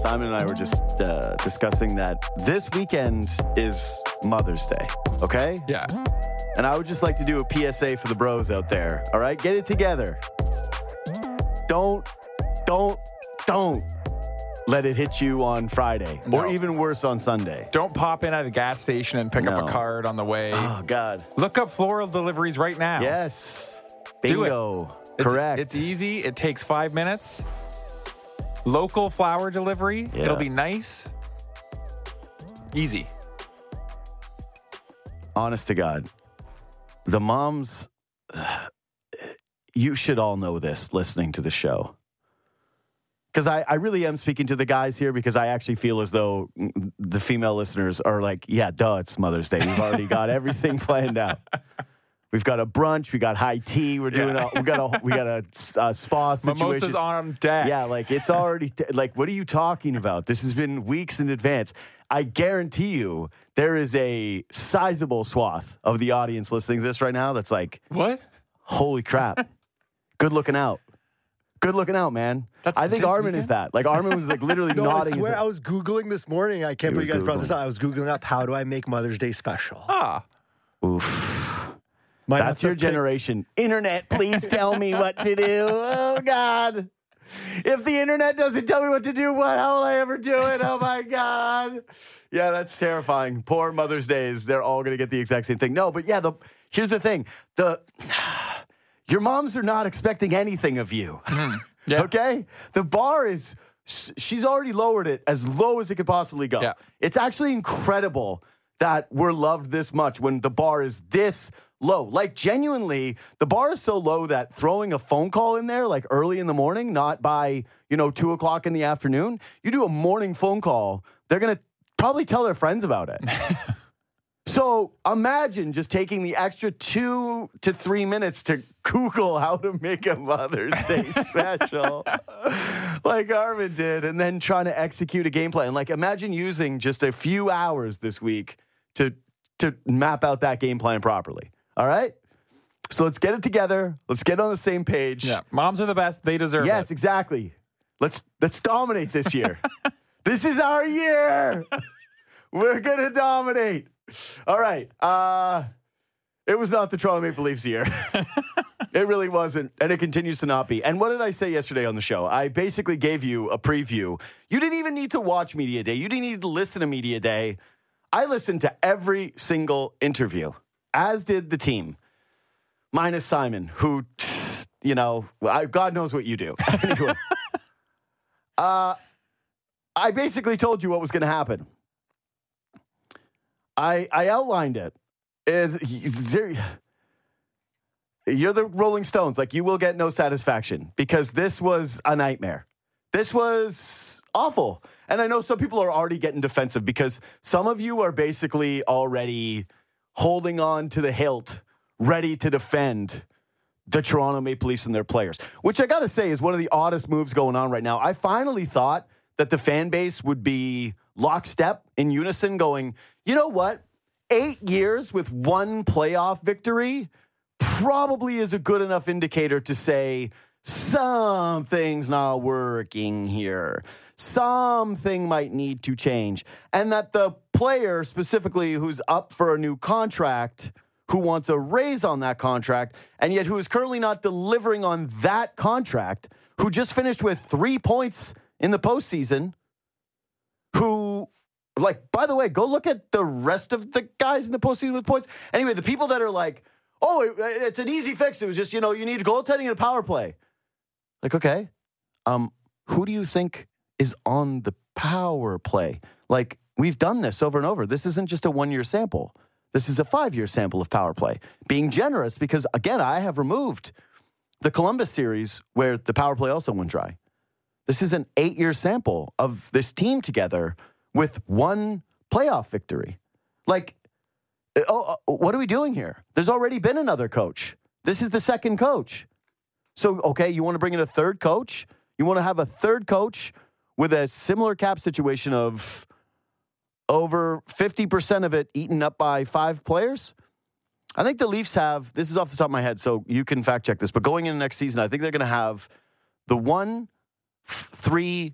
Simon and I were just discussing that this weekend is Mother's Day, okay? Yeah. And I would just like to do a PSA for the bros out there, all right? Get it together. Don't let it hit you on Friday or even worse on Sunday. Don't pop in at a gas station and pick up a card on the way. Oh, God. Look up floral deliveries right now. Yes. Do Bingo. it. Correct. It's easy. It takes 5 minutes. Local flower delivery. Yeah. It'll be nice. Easy. Honest to God, the moms, you should all know this listening to the show. Because I really am speaking to the guys here because I actually feel as though the female listeners are like, yeah, duh, it's Mother's Day. We've already got everything planned out. We've got a brunch. We got high tea. We're doing. We got a spa situation. Mimosas on deck. Yeah, like it's already. Like, what are you talking about? This has been weeks in advance. I guarantee you, there is a sizable swath of the audience listening to this right now that's like, what? Holy crap! Good looking out. Good looking out, man. I think Armin is that. Like, Armin was like literally nodding. I swear, I was Googling this morning. I can't believe you guys brought this up. I was Googling up, how do I make Mother's Day special? Oof. That's your generation. Internet, please tell me what to do. Oh, God. If the internet doesn't tell me what to do, how will I ever do it? Oh, my God. Yeah, that's terrifying. Poor Mother's Days. They're all going to get the exact same thing. No, but yeah, here's the thing. Your moms are not expecting anything of you. Yeah. Okay? The bar is, she's already lowered it as low as it could possibly go. Yeah. It's actually incredible that we're loved this much when the bar is this low. Like, genuinely, the bar is so low that throwing a phone call in there, like early in the morning, not by, 2 o'clock in the afternoon, you do a morning phone call, they're going to probably tell their friends about it. So imagine just taking the extra 2 to 3 minutes to Google how to make a Mother's Day special like Armin did, and then trying to execute a game plan. Like, imagine using just a few hours this week to map out that game plan properly. All right? So let's get it together. Let's get on the same page. Yeah. Moms are the best. They deserve it. Yes, exactly. Let's dominate this year. This is our year. We're going to dominate. All right. It was not the Toronto Maple Leafs year. It really wasn't, and it continues to not be. And what did I say yesterday on the show? I basically gave you a preview. You didn't even need to watch Media Day. You didn't need to listen to Media Day. I listened to every single interview, as did the team, minus Simon, who, God knows what you do. Anyway, I basically told you what was going to happen. I outlined it. You're the Rolling Stones. Like, you will get no satisfaction because this was a nightmare. This was awful. And I know some people are already getting defensive because some of you are basically already holding on to the hilt, ready to defend the Toronto Maple Leafs and their players, which I got to say is one of the oddest moves going on right now. I finally thought that the fan base would be lockstep in unison going, you know what? 8 years with one playoff victory probably is a good enough indicator to say something's not working here. Something might need to change. And that the player specifically who's up for a new contract, who wants a raise on that contract, and yet who is currently not delivering on that contract, who just finished with 3 points in the postseason, who, like, by the way, go look at the rest of the guys in the postseason with points. Anyway, the people that are like, oh, it's an easy fix. It was just, you need goaltending and a power play. Like, okay, who do you think is on the power play? Like, we've done this over and over. This isn't just a 1-year sample. This is a 5-year sample of power play. Being generous because, again, I have removed the Columbus series where the power play also went dry. This is an 8-year sample of this team together with one playoff victory. Like, what are we doing here? There's already been another coach. This is the second coach. So, okay, you want to bring in a third coach? You want to have a third coach with a similar cap situation of over 50% of it eaten up by 5 players? I think the Leafs have, this is off the top of my head, so you can fact check this, but going into next season, I think they're going to have the 1, 3,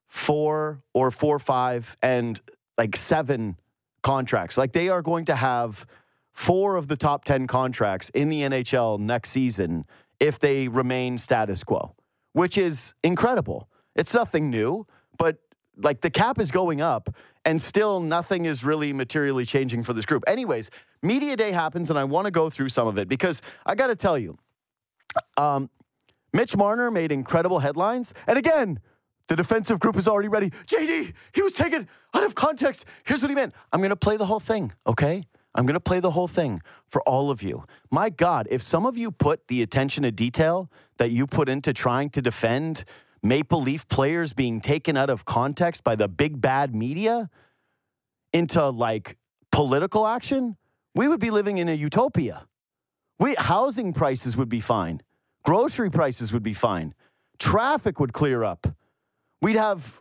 4 or 4, 5, and like 7 contracts. Like they are going to have 4 of the top 10 contracts in the NHL next season if they remain status quo, which is incredible. It's nothing new, but like the cap is going up and still nothing is really materially changing for this group. Anyways, media day happens and I want to go through some of it because I got to tell you, Mitch Marner made incredible headlines. And again, the defensive group is already ready. JD, he was taken out of context. Here's what he meant. I'm going to play the whole thing, okay? I'm going to play the whole thing for all of you. My God, if some of you put the attention to detail that you put into trying to defend Maple Leaf players being taken out of context by the big bad media into like political action, we would be living in a utopia. Housing prices would be fine. Grocery prices would be fine. Traffic would clear up. We'd have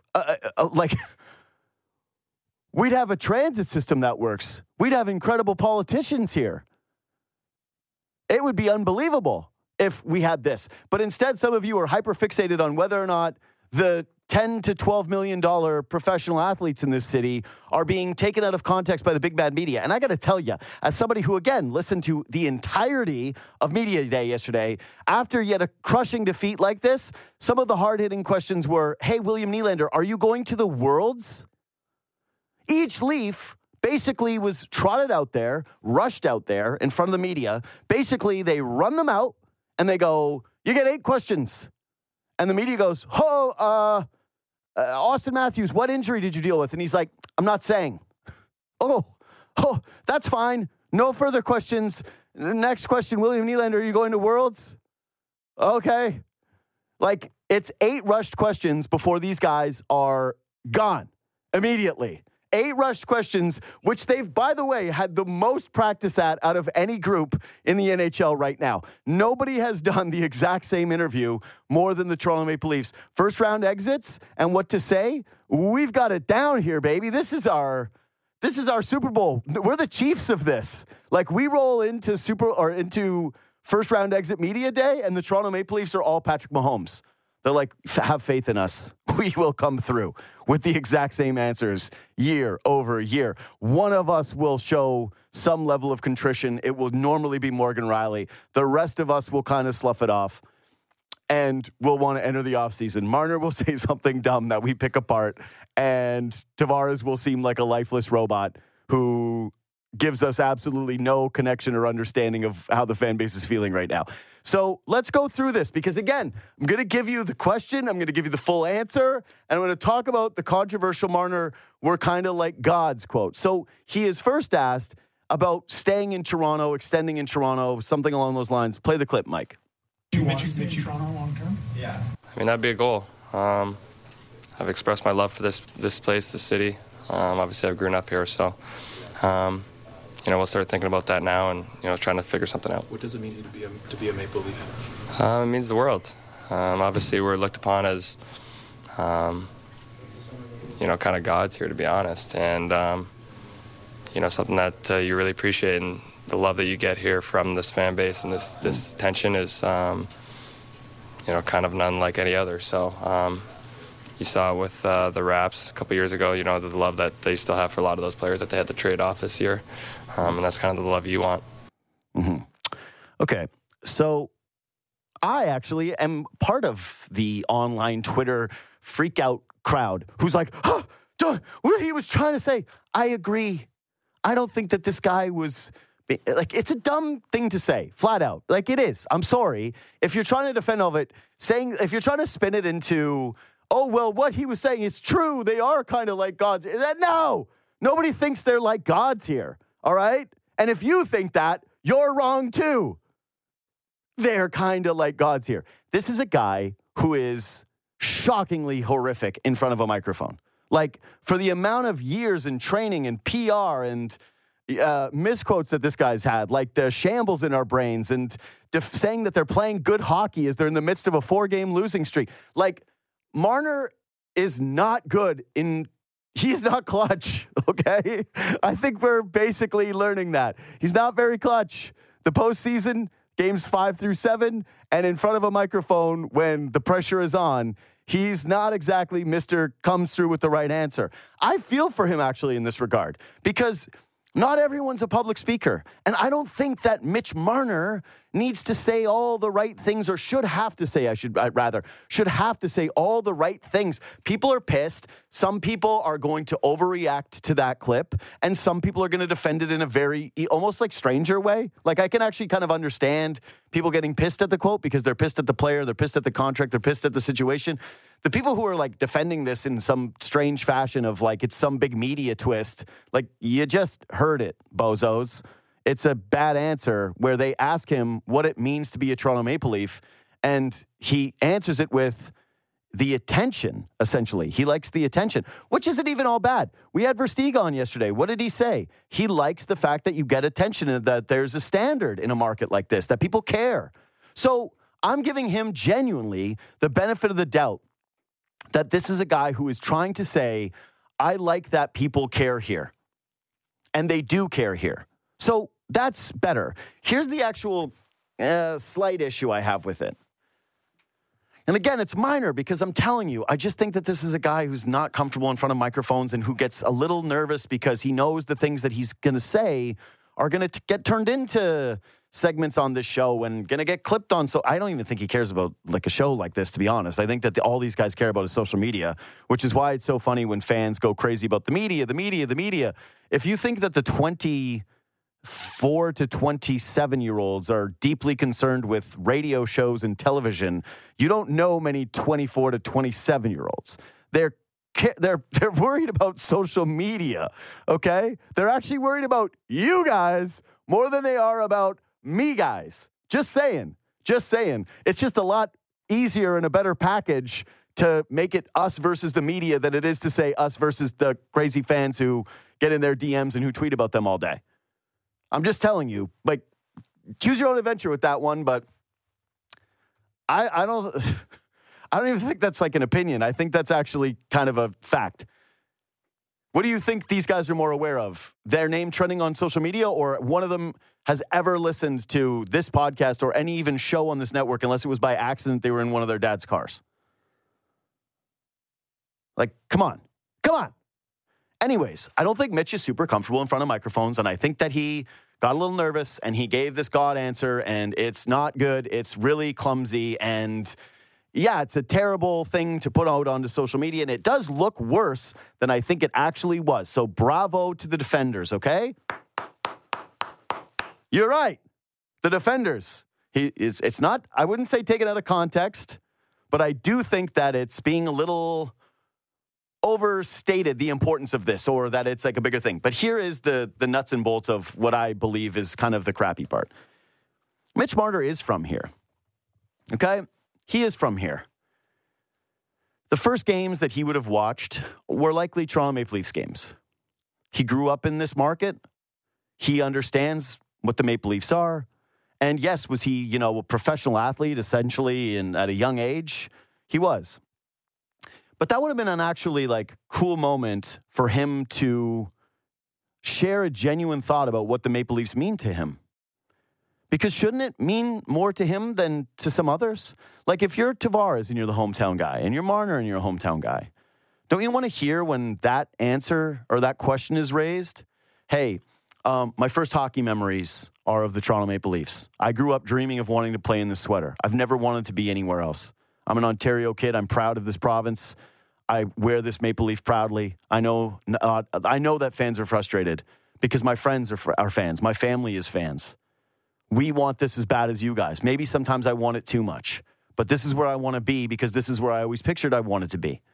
we'd have a transit system that works. We'd have incredible politicians here. It would be unbelievable if we had this. But instead, some of you are hyper-fixated on whether or not the $10 to $12 million professional athletes in this city are being taken out of context by the big bad media. And I got to tell you, as somebody who, again, listened to the entirety of Media Day yesterday, after yet a crushing defeat like this, some of the hard-hitting questions were, hey, William Nylander, are you going to the Worlds? Each Leaf basically was trotted out there, rushed out there in front of the media. Basically, they run them out, and they go, you get 8 questions. And the media goes, Austin Matthews, what injury did you deal with? And he's like, I'm not saying. Oh, that's fine. No further questions. Next question, William Nylander, are you going to Worlds? Okay. Like, it's 8 rushed questions before these guys are gone immediately. 8 rushed questions, which they've, by the way, had the most practice at out of any group in the NHL right now. Nobody has done the exact same interview more than the Toronto Maple Leafs. First round exits and what to say. We've got it down here, baby. This is our Super Bowl. We're the Chiefs of this. Like we roll into into first round exit media day, and the Toronto Maple Leafs are all Patrick Mahomes. They're like, have faith in us. We will come through with the exact same answers year over year. One of us will show some level of contrition. It will normally be Morgan Rielly. The rest of us will kind of slough it off and we'll want to enter the offseason. Marner will say something dumb that we pick apart, and Tavares will seem like a lifeless robot who gives us absolutely no connection or understanding of how the fan base is feeling right now. So let's go through this because, again, I'm going to give you the question. I'm going to give you the full answer. And I'm going to talk about the controversial Marner, we're kind of like God's quote. So he is first asked about staying in Toronto, extending in Toronto, something along those lines. Play the clip, Mike. Do you want to stay in Toronto long term? Yeah. I mean, that'd be a goal. I've expressed my love for this place, this city. Obviously, I've grown up here, so... we'll start thinking about that now and, trying to figure something out. What does it mean to be a Maple Leaf? It means the world. Obviously, we're looked upon as, kind of gods here, to be honest. And, something that you really appreciate, and the love that you get here from this fan base and this tension is, kind of none like any other. So, you saw it with the Raps a couple years ago, the love that they still have for a lot of those players that they had to trade off this year. And that's kind of the love you want. Mm-hmm. Okay. So I actually am part of the online Twitter freak out crowd who's like, what he was trying to say. I agree. I don't think that this guy was like, it's a dumb thing to say, flat out. Like it is. I'm sorry. If you're trying to defend all of it, if you're trying to spin it into, oh, well, what he was saying, it's true. They are kind of like gods. No, nobody thinks they're like gods here. All right? And if you think that, you're wrong too. They're kind of like gods here. This is a guy who is shockingly horrific in front of a microphone. Like, for the amount of years in training and PR and misquotes that this guy's had, like the shambles in our brains and saying that they're playing good hockey as they're in the midst of a 4-game losing streak. Like, Marner is not good he's not clutch, okay? I think we're basically learning that. He's not very clutch. The postseason, games 5 through 7, and in front of a microphone when the pressure is on, he's not exactly Mr. comes through with the right answer. I feel for him actually in this regard because not everyone's a public speaker. And I don't think that Mitch Marner needs to say all the right things or should have to say all the right things. People are pissed. Some people are going to overreact to that clip. And some people are going to defend it in a very almost like stranger way. Like I can actually kind of understand people getting pissed at the quote because they're pissed at the player, they're pissed at the contract, they're pissed at the situation. The people who are like defending this in some strange fashion of like it's some big media twist, like you just heard it, bozos. It's a bad answer where they ask him what it means to be a Toronto Maple Leaf, and he answers it with the attention, essentially. He likes the attention, which isn't even all bad. We had Versteeg on yesterday. What did he say? He likes the fact that you get attention and that there's a standard in a market like this, that people care. So I'm giving him genuinely the benefit of the doubt that this is a guy who is trying to say, I like that people care here. And they do care here. So that's better. Here's the actual slight issue I have with it. And again, it's minor because I'm telling you, I just think that this is a guy who's not comfortable in front of microphones and who gets a little nervous because he knows the things that he's going to say are going to get turned into segments on this show and going to get clipped on. So I don't even think he cares about like a show like this, to be honest. I think that all these guys care about is social media, which is why it's so funny when fans go crazy about the media. If you think that the 24 to 27-year-olds are deeply concerned with radio shows and television, you don't know many 24 to 27-year-olds. They're worried about social media, okay? They're actually worried about you guys more than they are about me guys. Just saying. It's just a lot easier and a better package to make it us versus the media than it is to say us versus the crazy fans who get in their DMs and who tweet about them all day. I'm just telling you, like, choose your own adventure with that one, but I don't even think that's like an opinion. I think that's actually kind of a fact. What do you think these guys are more aware of? Their name trending on social media, or one of them has ever listened to this podcast or any even show on this network unless it was by accident they were in one of their dad's cars? Like, come on. Anyways, I don't think Mitch is super comfortable in front of microphones, and I think that he got a little nervous, and he gave this God answer, and it's not good. It's really clumsy, and yeah, it's a terrible thing to put out onto social media, and it does look worse than I think it actually was. So bravo to the defenders, okay? You're right. The defenders. It's not, I wouldn't say taken out of context, but I do think that it's being a little overstated, the importance of this, or that it's like a bigger thing. But here is the nuts and bolts of what I believe is kind of the crappy part. Mitch Marner is from here. Okay? He is from here. The first games that he would have watched were likely Toronto Maple Leafs games. He grew up in this market. He understands what the Maple Leafs are. And yes, was he, a professional athlete essentially at a young age? He was. But that would have been an actually cool moment for him to share a genuine thought about what the Maple Leafs mean to him. Because shouldn't it mean more to him than to some others? Like if you're Tavares and you're the hometown guy, and you're Marner and you're a hometown guy, don't you want to hear when that answer or that question is raised? Hey, my first hockey memories are of the Toronto Maple Leafs. I grew up dreaming of wanting to play in this sweater. I've never wanted to be anywhere else. I'm an Ontario kid. I'm proud of this province. I wear this Maple Leaf proudly. I know that fans are frustrated because my friends are fans. My family is fans. We want this as bad as you guys. Maybe sometimes I want it too much, but this is where I want to be because this is where I always pictured I wanted to be.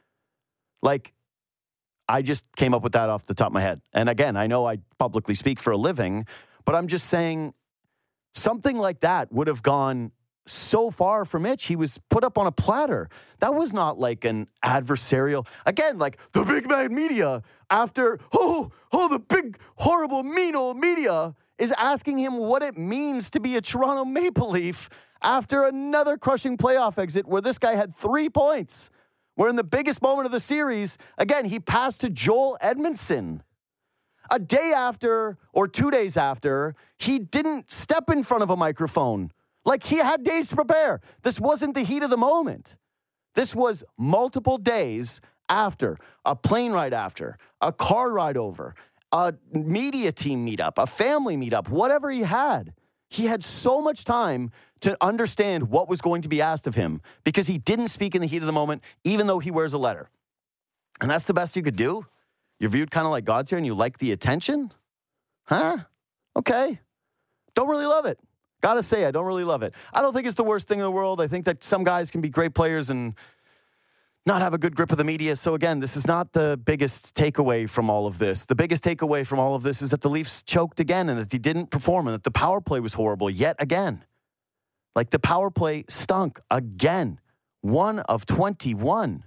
I just came up with that off the top of my head. And again, I know I publicly speak for a living, but I'm just saying something like that would have gone so far for Mitch. He was put up on a platter. That was not like an adversarial, again, like the big bad media after, the big, horrible, mean old media is asking him what it means to be a Toronto Maple Leaf after another crushing playoff exit where this guy had 3 points. Where in the biggest moment of the series, again, he passed to Joel Edmondson. A day after or 2 days after, he didn't step in front of a microphone. Like he had days to prepare. This wasn't the heat of the moment. This was multiple days after, a plane ride after, a car ride over, a media team meetup, a family meetup, whatever he had. He had so much time to understand what was going to be asked of him because he didn't speak in the heat of the moment, even though he wears a letter. And that's the best you could do? You're viewed kind of like God's here and you like the attention? Huh? Okay. Don't really love it. Gotta say, I don't really love it. I don't think it's the worst thing in the world. I think that some guys can be great players and not have a good grip of the media. So again, this is not the biggest takeaway from all of this. The biggest takeaway from all of this is that the Leafs choked again and that they didn't perform and that the power play was horrible yet again. Like the power play stunk again. 1 of 21.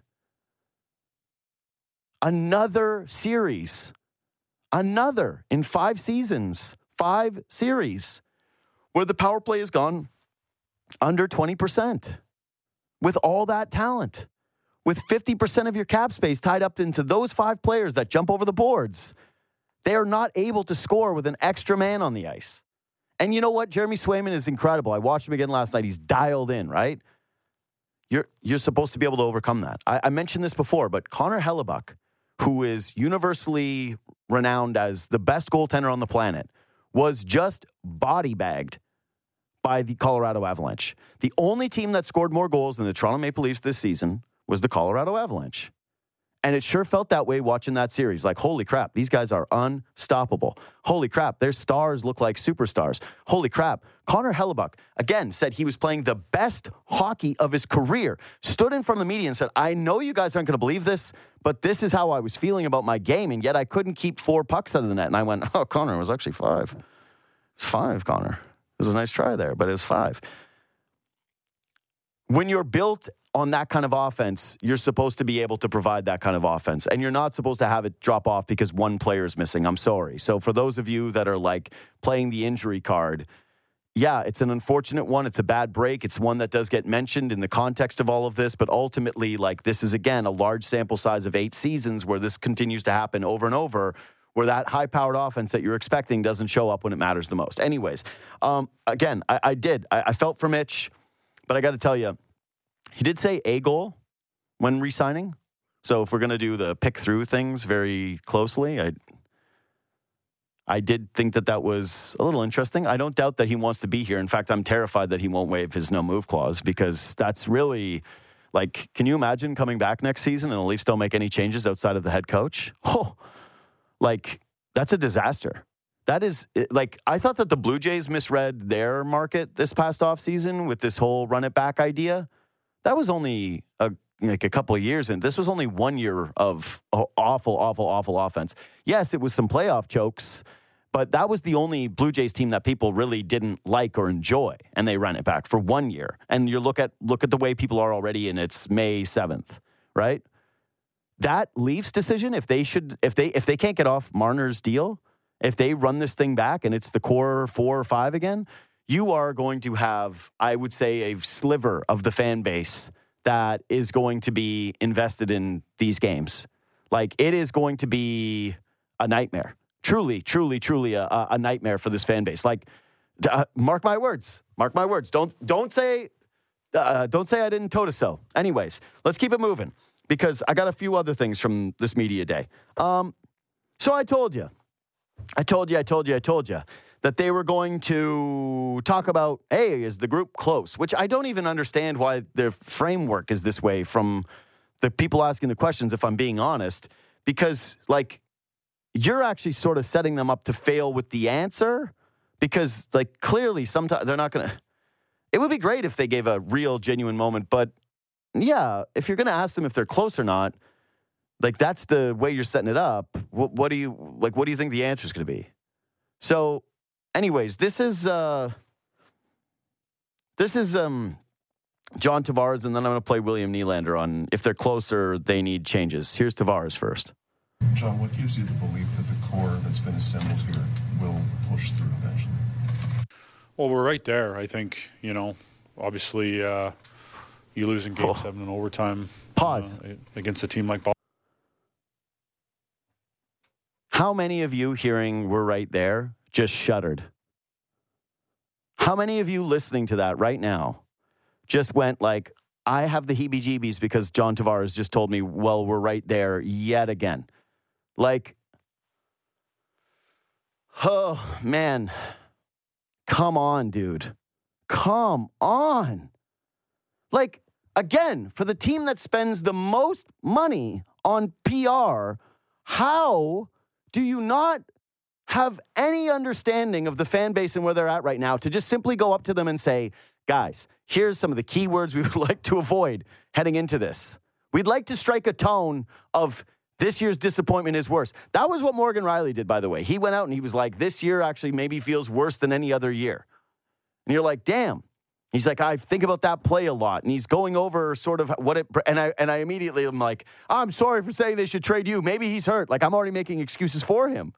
Another series. Another in 5 seasons. 5 series where the power play has gone under 20% with all that talent. With 50% of your cap space tied up into those 5 players that jump over the boards, they are not able to score with an extra man on the ice. And you know what? Jeremy Swayman is incredible. I watched him again last night. He's dialed in, right? You're supposed to be able to overcome that. I mentioned this before, but Connor Hellebuyck, who is universally renowned as the best goaltender on the planet, was just body bagged by the Colorado Avalanche. The only team that scored more goals than the Toronto Maple Leafs this season was the Colorado Avalanche. And it sure felt that way watching that series. Like, holy crap, these guys are unstoppable. Holy crap, their stars look like superstars. Holy crap. Connor Hellebuyck, again, said he was playing the best hockey of his career. Stood in front of the media and said, I know you guys aren't going to believe this, but this is how I was feeling about my game, and yet I couldn't keep 4 pucks out of the net. And I went, oh, Connor, it was actually 5. It's 5, Connor. It was a nice try there, but it was 5. When you're built on that kind of offense, you're supposed to be able to provide that kind of offense. And you're not supposed to have it drop off because one player is missing. I'm sorry. So for those of you that are like playing the injury card, yeah, it's an unfortunate one. It's a bad break. It's one that does get mentioned in the context of all of this. But ultimately, like, this is, again, a large sample size of 8 seasons where this continues to happen over and over, where that high-powered offense that you're expecting doesn't show up when it matters the most. Anyways, again, I felt for Mitch, but I got to tell you, he did say a goal when re-signing. So if we're going to do the pick through things very closely, I did think that was a little interesting. I don't doubt that he wants to be here. In fact, I'm terrified that he won't waive his no-move clause because that's really, like, can you imagine coming back next season and the Leafs don't make any changes outside of the head coach? Oh, like, that's a disaster. That is, like, I thought that the Blue Jays misread their market this past offseason with this whole run-it-back idea. That was only a couple of years, and this was only 1 year of awful offense. Yes, it was some playoff chokes, but that was the only Blue Jays team that people really didn't like or enjoy, and they ran it back for 1 year. And you look at the way people are already, and it's May 7th, right? That Leafs decision, if they can't get off Marner's deal, if they run this thing back and it's the core 4 or 5 again, you are going to have, I would say, a sliver of the fan base that is going to be invested in these games. Like, it is going to be a nightmare. Truly a nightmare for this fan base. Like, mark my words. Mark my words. Don't say I didn't told us so. Anyways, let's keep it moving because I got a few other things from this media day. So I told you that they were going to talk about, hey, is the group close? Which I don't even understand why their framework is this way from the people asking the questions, if I'm being honest, because, like, you're actually sort of setting them up to fail with the answer because, like, clearly sometimes they're not going to. It would be great if they gave a real, genuine moment, but, yeah, if you're going to ask them if they're close or not, like, that's the way you're setting it up. What do you think the answer is going to be? So, anyways, this is John Tavares, and then I'm going to play William Nylander on if they're closer, they need changes. Here's Tavares first. John, what gives you the belief that the core that's been assembled here will push through eventually? Well, we're right there. I think, obviously you lose in Game 7 in overtime. Pause. Against a team like Boston. How many of you hearing we're right there just shuddered? How many of you listening to that right now just went like, I have the heebie-jeebies because John Tavares just told me, well, we're right there yet again. Like, oh, man. Come on, dude. Come on. Like, again, for the team that spends the most money on PR, how do you not have any understanding of the fan base and where they're at right now to just simply go up to them and say, guys, here's some of the key words we would like to avoid heading into this. We'd like to strike a tone of this year's disappointment is worse. That was what Morgan Riley did, by the way. He went out and he was like, this year actually maybe feels worse than any other year. And you're like, damn. He's like, I think about that play a lot. And he's going over sort of what it, and I immediately am like, I'm sorry for saying they should trade you. Maybe he's hurt. Like, I'm already making excuses for him.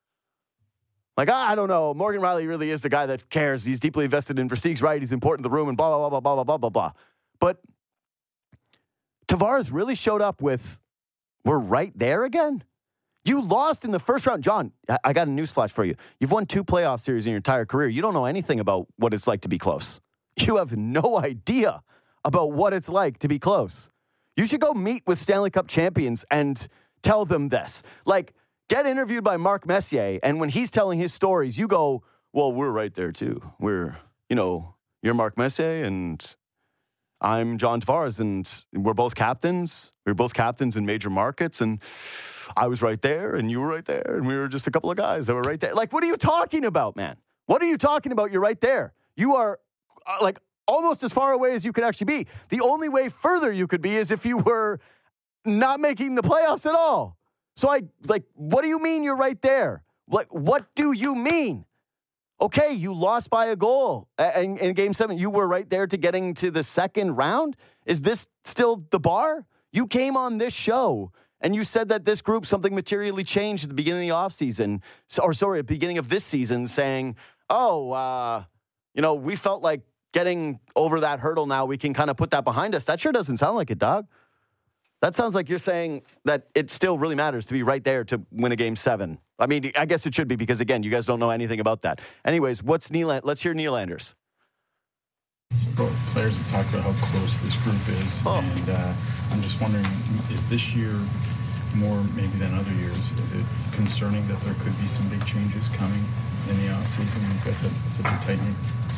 Like, I don't know. Morgan Riley really is the guy that cares. He's deeply invested in Versteeg's right. He's important to the room and blah, blah, blah, blah, blah, blah, blah, blah. But Tavares really showed up with, we're right there again? You lost in the first round. John, I got a newsflash for you. You've won 2 playoff series in your entire career. You don't know anything about what it's like to be close. You have no idea about what it's like to be close. You should go meet with Stanley Cup champions and tell them this. Like, get interviewed by Mark Messier, and when he's telling his stories, you go, well, we're right there too. You're Mark Messier, and I'm John Tavares, and we're both captains. We were both captains in major markets, and I was right there, and you were right there, and we were just a couple of guys that were right there. Like, what are you talking about, man? What are you talking about? You're right there. You are, like, almost as far away as you could actually be. The only way further you could be is if you were not making the playoffs at all. So what do you mean you're right there? Like, what do you mean? Okay, you lost by a goal in Game 7. You were right there to getting to the second round? Is this still the bar? You came on this show and you said that this group, something materially changed at the beginning of the offseason, at the beginning of this season, saying, we felt like getting over that hurdle now. We can kind of put that behind us. That sure doesn't sound like it, dog. That sounds like you're saying that it still really matters to be right there to win a Game 7. I mean, I guess it should be because, again, you guys don't know anything about that. Anyways, let's hear Nylander's. So both players have talked about how close this group is. Oh. And I'm just wondering, is this year more maybe than other years? Is it concerning that there could be some big changes coming in the offseason? We've got such a tight-knit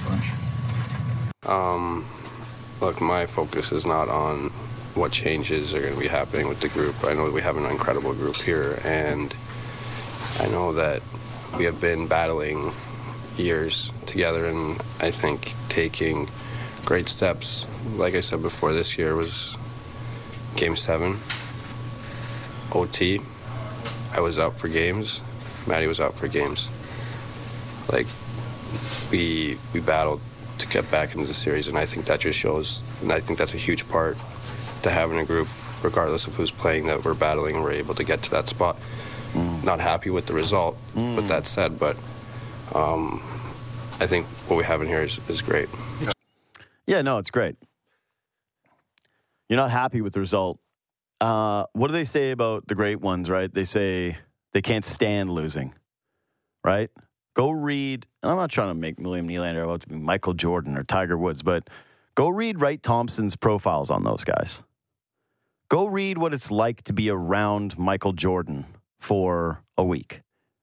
bunch. Look, my focus is not on what changes are going to be happening with the group. I know we have an incredible group here, and I know that we have been battling years together, and I think taking great steps. Like I said before, this year was Game 7, OT. I was out for games. Maddie was out for games. Like, we battled to get back into the series, and I think that just shows, and I think that's a huge part to having a group, regardless of who's playing, that we're battling and we're able to get to that spot. Not happy with the result, with that said, but I think what we have in here is great. Yeah, no, it's great. You're not happy with the result. What do they say about the great ones, right? They say they can't stand losing, right? Go read, and I'm not trying to make William Nylander about to be Michael Jordan or Tiger Woods, but go read Wright Thompson's profiles on those guys. Go read what it's like to be around Michael Jordan for a week.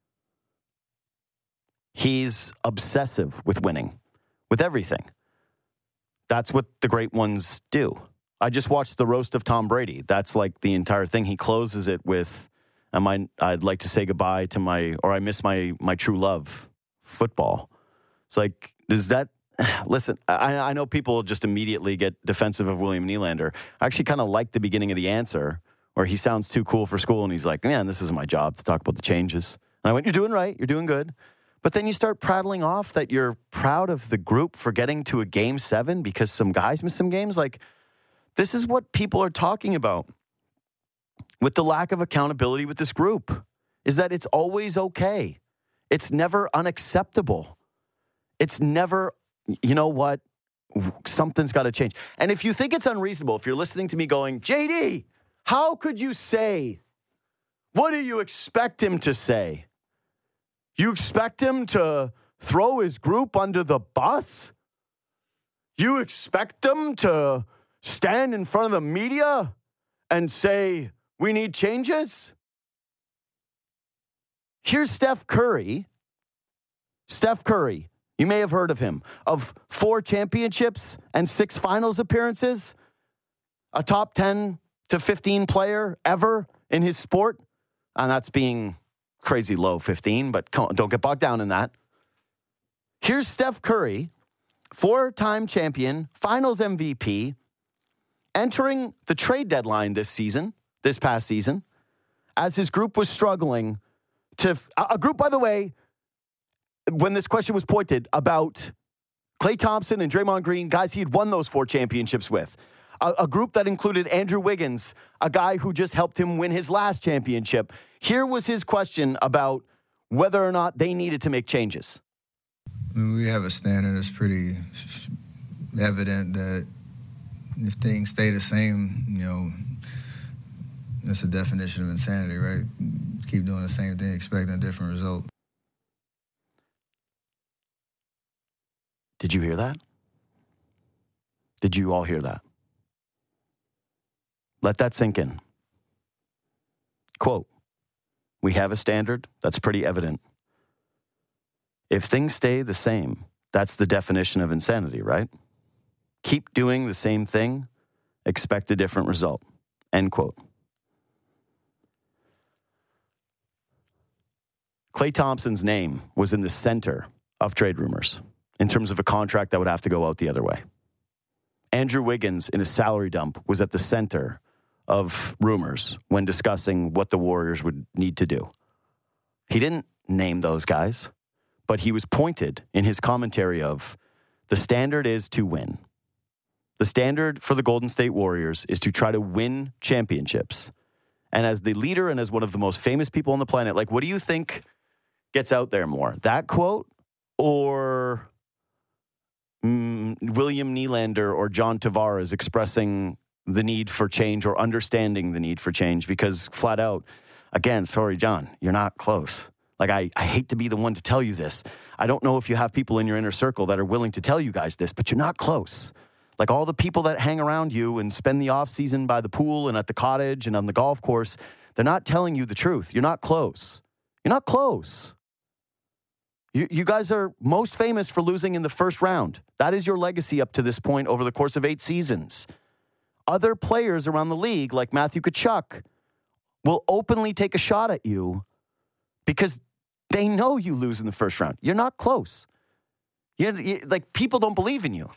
He's obsessive with winning, with everything. That's what the great ones do. I just watched the roast of Tom Brady. That's like the entire thing. He closes it with, I'd like to say goodbye to I miss my true love, football. It's like, does that, listen, I know people just immediately get defensive of William Nylander. I actually kind of like the beginning of the answer where he sounds too cool for school and he's like, man, this isn't my job to talk about the changes. And I went, you're doing right. You're doing good. But then you start prattling off that you're proud of the group for getting to a Game 7 because some guys missed some games. Like, this is what people are talking about with the lack of accountability with this group, is that it's always okay. It's never unacceptable. It's never, you know what, something's got to change. And if you think it's unreasonable, if you're listening to me going, JD, how could you say, what do you expect him to say? You expect him to throw his group under the bus? You expect him to stand in front of the media and say, we need changes? Here's Steph Curry. Steph Curry, you may have heard of him, of 4 championships and 6 finals appearances, a top 10 to 15 player ever in his sport. And that's being crazy low, 15, but don't get bogged down in that. Here's Steph Curry, 4-time champion, finals MVP, entering the trade deadline this past season, as his group was struggling a group, by the way, when this question was pointed about Klay Thompson and Draymond Green, guys he had won those 4 championships with. A group that included Andrew Wiggins, a guy who just helped him win his last championship. Here was his question about whether or not they needed to make changes. I mean, we have a standard that's pretty evident that if things stay the same, that's a definition of insanity, right? Keep doing the same thing, expecting a different result. Did you hear that? Did you all hear that? Let that sink in. Quote, we have a standard that's pretty evident. If things stay the same, that's the definition of insanity, right? Keep doing the same thing, expect a different result. End quote. Klay Thompson's name was in the center of trade rumors in terms of a contract that would have to go out the other way. Andrew Wiggins, in a salary dump, was at the center of rumors when discussing what the Warriors would need to do. He didn't name those guys, but he was pointed in his commentary of the standard is to win. The standard for the Golden State Warriors is to try to win championships. And as the leader and as one of the most famous people on the planet, what do you think gets out there more? That quote or William Nylander or John Tavares expressing the need for change or understanding the need for change? Because flat out, again, sorry, John, you're not close. I hate to be the one to tell you this. I don't know if you have people in your inner circle that are willing to tell you guys this, but you're not close. All the people that hang around you and spend the off season by the pool and at the cottage and on the golf course, they're not telling you the truth. You're not close. You're not close. You guys are most famous for losing in the first round. That is your legacy up to this point over the course of 8 seasons. Other players around the league, like Matthew Tkachuk, will openly take a shot at you because they know you lose in the first round. You're not close. People don't believe in you.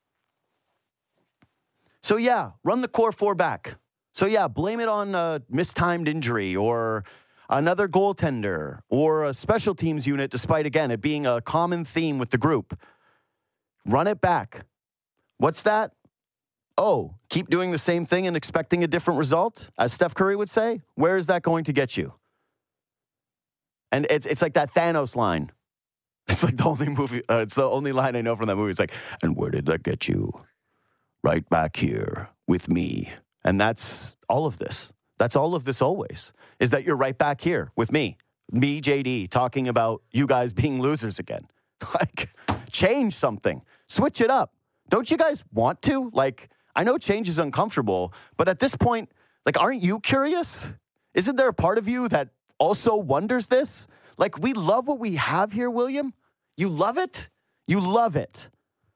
So, yeah, run the core 4 back. So, yeah, blame it on a mistimed injury or another goaltender or a special teams unit, despite, again, it being a common theme with the group. Run it back. What's that? Oh, keep doing the same thing and expecting a different result, as Steph Curry would say? Where is that going to get you? And it's like that Thanos line. It's like the only movie, it's the only line I know from that movie. It's like, and where did that get you? Right back here with me. And that's all of this. That's all of this always, is that you're right back here with me, JD, talking about you guys being losers again. Change something. Switch it up. Don't you guys want to? I know change is uncomfortable, but at this point, aren't you curious? Isn't there a part of you that also wonders this? We love what we have here, William. You love it? You love it.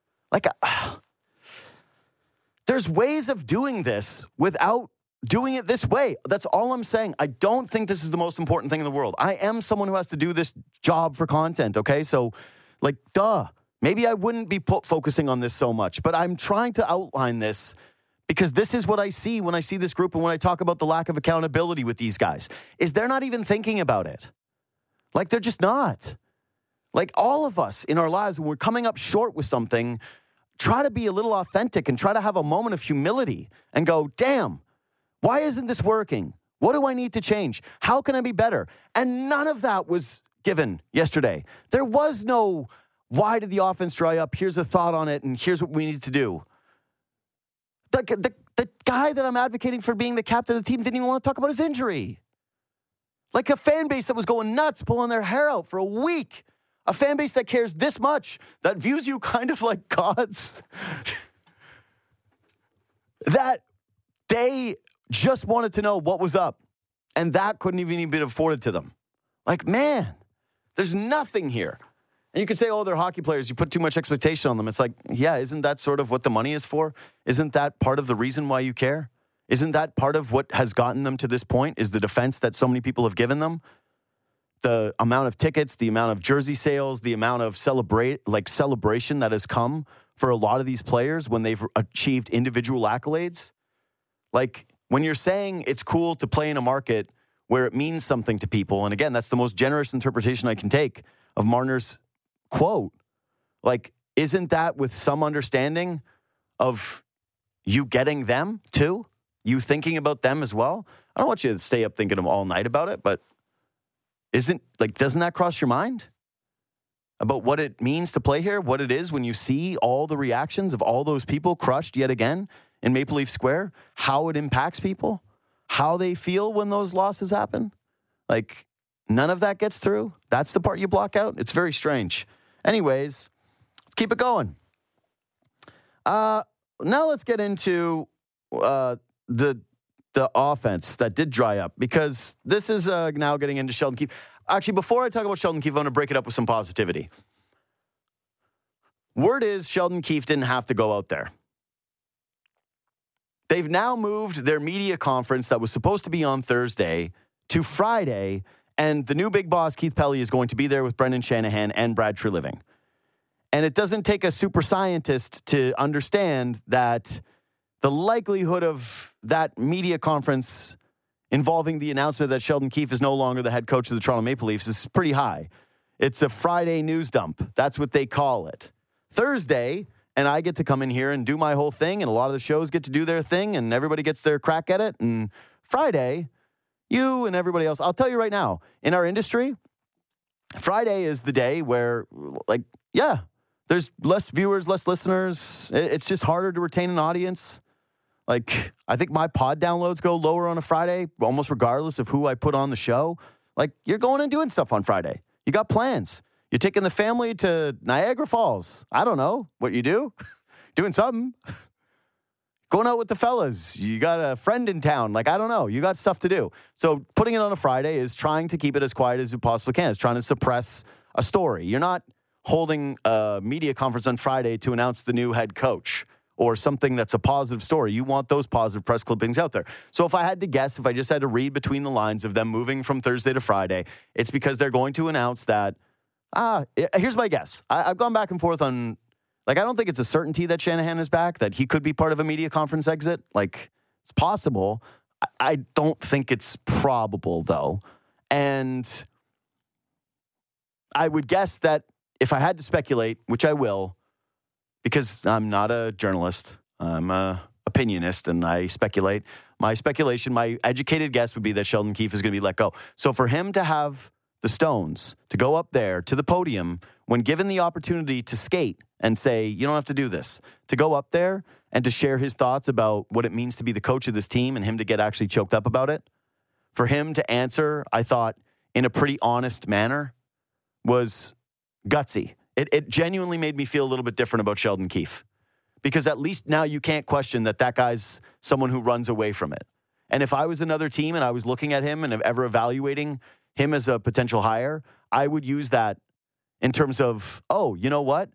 There's ways of doing this without doing it this way. That's all I'm saying. I don't think this is the most important thing in the world. I am someone who has to do this job for content, okay? So, duh. Maybe I wouldn't be focusing on this so much, but I'm trying to outline this because this is what I see when I see this group and when I talk about the lack of accountability with these guys, is they're not even thinking about it. They're just not. All of us in our lives, when we're coming up short with something, try to be a little authentic and try to have a moment of humility and go, damn, why isn't this working? What do I need to change? How can I be better? And none of that was given yesterday. There was no, why did the offense dry up? Here's a thought on it, and here's what we need to do. The guy that I'm advocating for being the captain of the team didn't even want to talk about his injury. A fan base that was going nuts, pulling their hair out for a week. A fan base that cares this much, that views you kind of like gods. that they just wanted to know what was up, and that couldn't even be afforded to them. Like, man, there's nothing here. And you could say, oh, they're hockey players. You put too much expectation on them. It's like, yeah, isn't that sort of what the money is for? Isn't that part of the reason why you care? Isn't that part of what has gotten them to this point, is the defense that so many people have given them? The amount of tickets, the amount of jersey sales, the amount of celebration that has come for a lot of these players when they've achieved individual accolades. Like, when you're saying it's cool to play in a market where it means something to people, and again, that's the most generous interpretation I can take of Marner's quote. Like, isn't that with some understanding of you getting them too? You thinking about them as well? I don't want you to stay up thinking all night about it, but doesn't that cross your mind? About what it means to play here, what it is when you see all the reactions of all those people crushed yet again in Maple Leaf Square, how it impacts people, how they feel when those losses happen? Like, none of that gets through. That's the part you block out. It's very strange. Anyways, let's keep it going. Now let's get into the offense that did dry up, because this is now getting into Sheldon Keefe. Actually, before I talk about Sheldon Keefe, I want to break it up with some positivity. Word is Sheldon Keefe didn't have to go out there. They've now moved their media conference that was supposed to be on Thursday to Friday, and the new big boss, Keith Pelley, is going to be there with Brendan Shanahan and Brad Treliving. And it doesn't take a super scientist to understand that the likelihood of that media conference involving the announcement that Sheldon Keefe is no longer the head coach of the Toronto Maple Leafs is pretty high. It's a Friday news dump. That's what they call it. Thursday, and I get to come in here and do my whole thing, and a lot of the shows get to do their thing, and everybody gets their crack at it. And Friday, you and everybody else, I'll tell you right now, in our industry, Friday is the day where, there's less viewers, less listeners. It's just harder to retain an audience. Like, I think my pod downloads go lower on a Friday, almost regardless of who I put on the show. Like, you're going and doing stuff on Friday. You got plans. You're taking the family to Niagara Falls. I don't know what you do. Doing something. Going out with the fellas. You got a friend in town. Like, I don't know. You got stuff to do. So putting it on a Friday is trying to keep it as quiet as you possibly can. It's trying to suppress a story. You're not holding a media conference on Friday to announce the new head coach or something that's a positive story. You want those positive press clippings out there. So if I had to guess, if I just had to read between the lines of them moving from Thursday to Friday, it's because they're going to announce that, here's my guess. I've gone back and forth on, I don't think it's a certainty that Shanahan is back, that he could be part of a media conference exit. It's possible. I don't think it's probable, though. And I would guess that if I had to speculate, which I will, because I'm not a journalist, I'm an opinionist, and I speculate. My speculation, my educated guess would be that Sheldon Keefe is going to be let go. So for him to have the stones to go up there to the podium when given the opportunity to skate and say, you don't have to do this, to go up there and to share his thoughts about what it means to be the coach of this team and him to get actually choked up about it, for him to answer, I thought, in a pretty honest manner, was gutsy. It genuinely made me feel a little bit different about Sheldon Keefe, because at least now you can't question that guy's someone who runs away from it. And if I was another team and I was looking at him and ever evaluating him as a potential hire, I would use that in terms of, oh, you know what?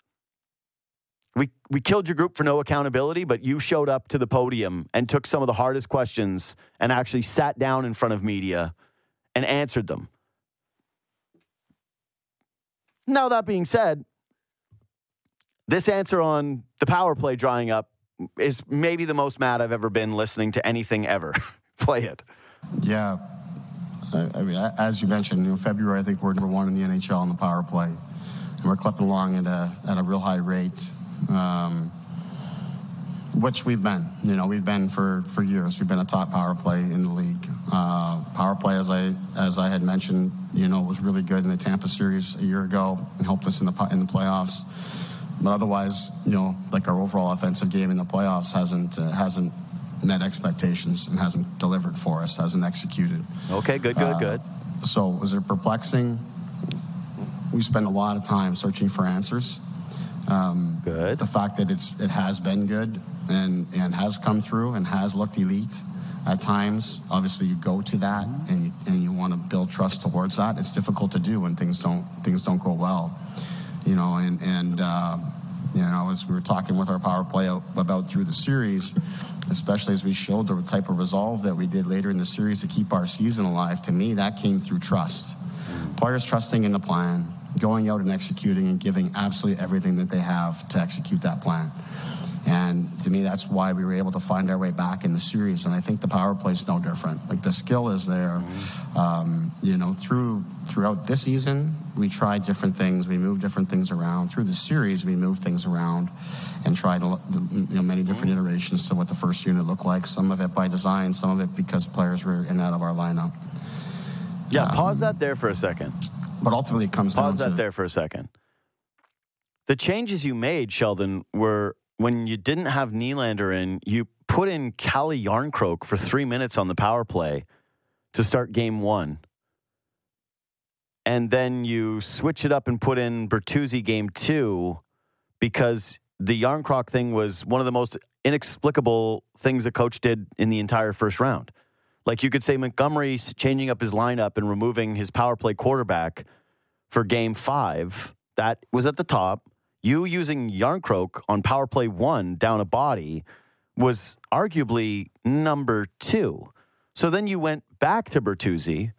We killed your group for no accountability, but you showed up to the podium and took some of the hardest questions and actually sat down in front of media and answered them. Now, that being said, this answer on the power play drying up is maybe the most mad I've ever been listening to anything ever. Play it. Yeah. I mean, as you mentioned, in February, I think we're number one in the NHL in the power play. And we're clipping along at a real high rate, which we've been. We've been for years. We've been a top power play in the league. Power play, as I had mentioned, was really good in the Tampa series a year ago and helped us in the playoffs. But otherwise, our overall offensive game in the playoffs hasn't met expectations and hasn't delivered for us, hasn't executed. Okay, good. So was it perplexing? We spend a lot of time searching for answers. Good. The fact that it has been good and has come through and has looked elite at times. Obviously, you go to that and you want to build trust towards that. It's difficult to do when things don't go well, you know. As we were talking with our power play about through the series, especially as we showed the type of resolve that we did later in the series to keep our season alive. To me, that came through trust. Players trusting in the plan, going out and executing and giving absolutely everything that they have to execute that plan. And to me, that's why we were able to find our way back in the series. And I think the power play is no different. Like, the skill is there. Throughout this season, we tried different things. We moved different things around. Through the series, we moved things around and tried many different iterations to what the first unit looked like. Some of it by design, some of it because players were in and out of our lineup. Yeah, pause that there for a second. But ultimately, it comes down to... Pause that there for a second. The changes you made, Sheldon, were when you didn't have Nylander in, you put in Calle Jarnkrok for 3 minutes on the power play to start game one. And then you switch it up and put in Bertuzzi game two because the Jarnkrok thing was one of the most inexplicable things a coach did in the entire first round. Like, you could say Montgomery changing up his lineup and removing his power play quarterback for game 5. That was at the top. You using Jarnkrok on power play 1 down a body was arguably number 2. So then you went back to Bertuzzi,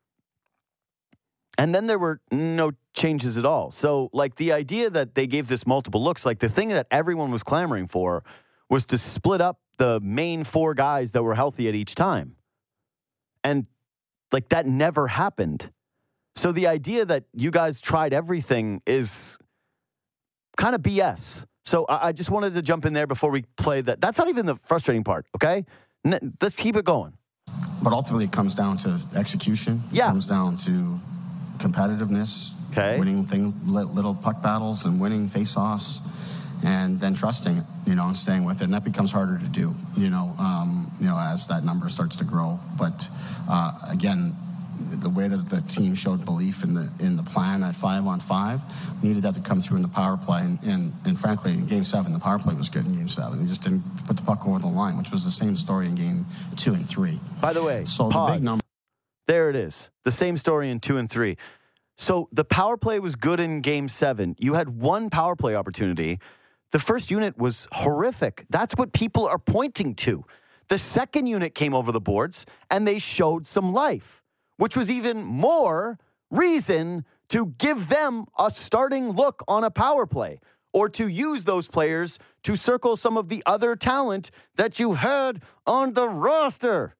and then there were no changes at all. So, like, the idea that they gave this multiple looks, like, the thing that everyone was clamoring for was to split up the main 4 guys that were healthy at each time. And, like, that never happened. So the idea that you guys tried everything is kind of BS. So I just wanted to jump in there before we play that. That's not even the frustrating part, okay? Let's keep it going. But ultimately, it comes down to execution. Yeah. It comes down to competitiveness. Okay. Winning little puck battles and winning face-offs. And then trusting it, and staying with it. And that becomes harder to do, as that number starts to grow. But again, the way that the team showed belief in the plan at 5-on-5, we needed that to come through in the power play. And frankly, in Game 7, the power play was good in Game 7. We just didn't put the puck over the line, which was the same story in Game 2 and 3. By the way, so pause. The big number. There it is. The same story in 2 and 3. So the power play was good in Game 7. You had one power play opportunity. The first unit was horrific. That's what people are pointing to. The second unit came over the boards, and they showed some life, which was even more reason to give them a starting look on a power play, or to use those players to circle some of the other talent that you had on the roster.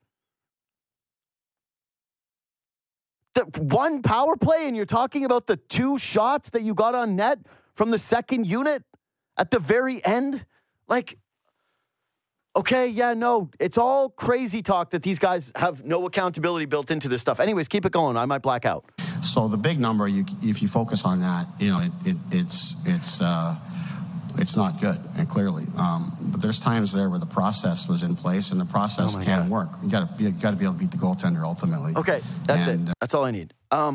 The one power play, and you're talking about the 2 shots that you got on net from the second unit at the very end? Like, okay, yeah, no, it's all crazy talk that these guys have no accountability built into this stuff. Anyways, keep it going. I might black out. So the big number, if you focus on that, it's not good, and clearly. But there's times there where the process was in place, and the process can work. You got to be able to beat the goaltender ultimately. Okay, that's it. That's all I need.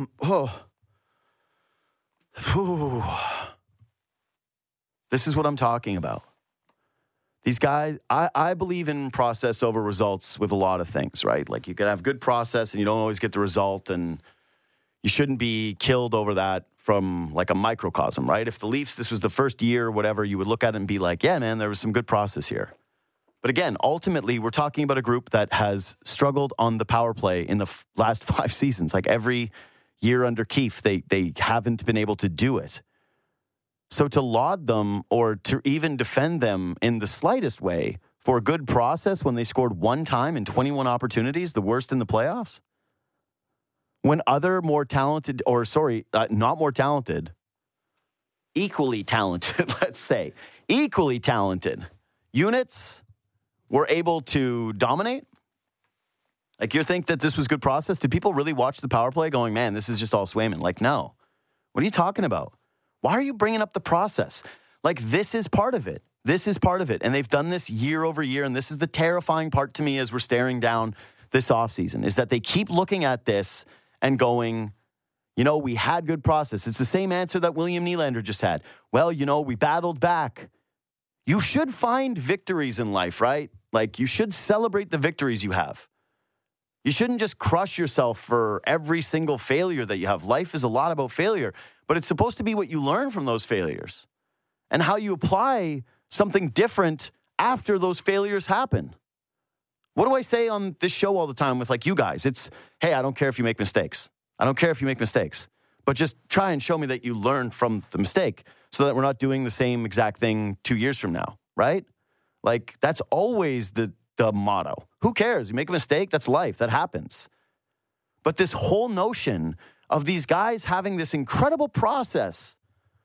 This is what I'm talking about. These guys, I believe in process over results with a lot of things, right? Like, you could have good process and you don't always get the result, and you shouldn't be killed over that from like a microcosm, right? If the Leafs, this was the first year or whatever, you would look at it and be like, yeah, man, there was some good process here. But again, ultimately, we're talking about a group that has struggled on the power play in the last 5 seasons. Like, every year under Keefe, they haven't been able to do it. So to laud them or to even defend them in the slightest way for a good process when they scored 1 time in 21 opportunities, the worst in the playoffs, when other more talented, not more talented, equally talented, let's say, equally talented units were able to dominate? Like, you think that this was good process? Did people really watch the power play going, man, this is just all Swayman? Like, no. What are you talking about? Why are you bringing up the process? Like, this is part of it. This is part of it. And they've done this year over year. And this is the terrifying part to me as we're staring down this offseason, is that they keep looking at this and going, We had good process. It's the same answer that William Nylander just had. Well, we battled back. You should find victories in life, right? Like, you should celebrate the victories you have. You shouldn't just crush yourself for every single failure that you have. Life is a lot about failure, but it's supposed to be what you learn from those failures and how you apply something different after those failures happen. What do I say on this show all the time with you guys? It's, hey, I don't care if you make mistakes. I don't care if you make mistakes, but just try and show me that you learned from the mistake so that we're not doing the same exact thing 2 years from now, right? That's always the motto. Who cares? You make a mistake, that's life, that happens. But this whole notion of these guys having this incredible process,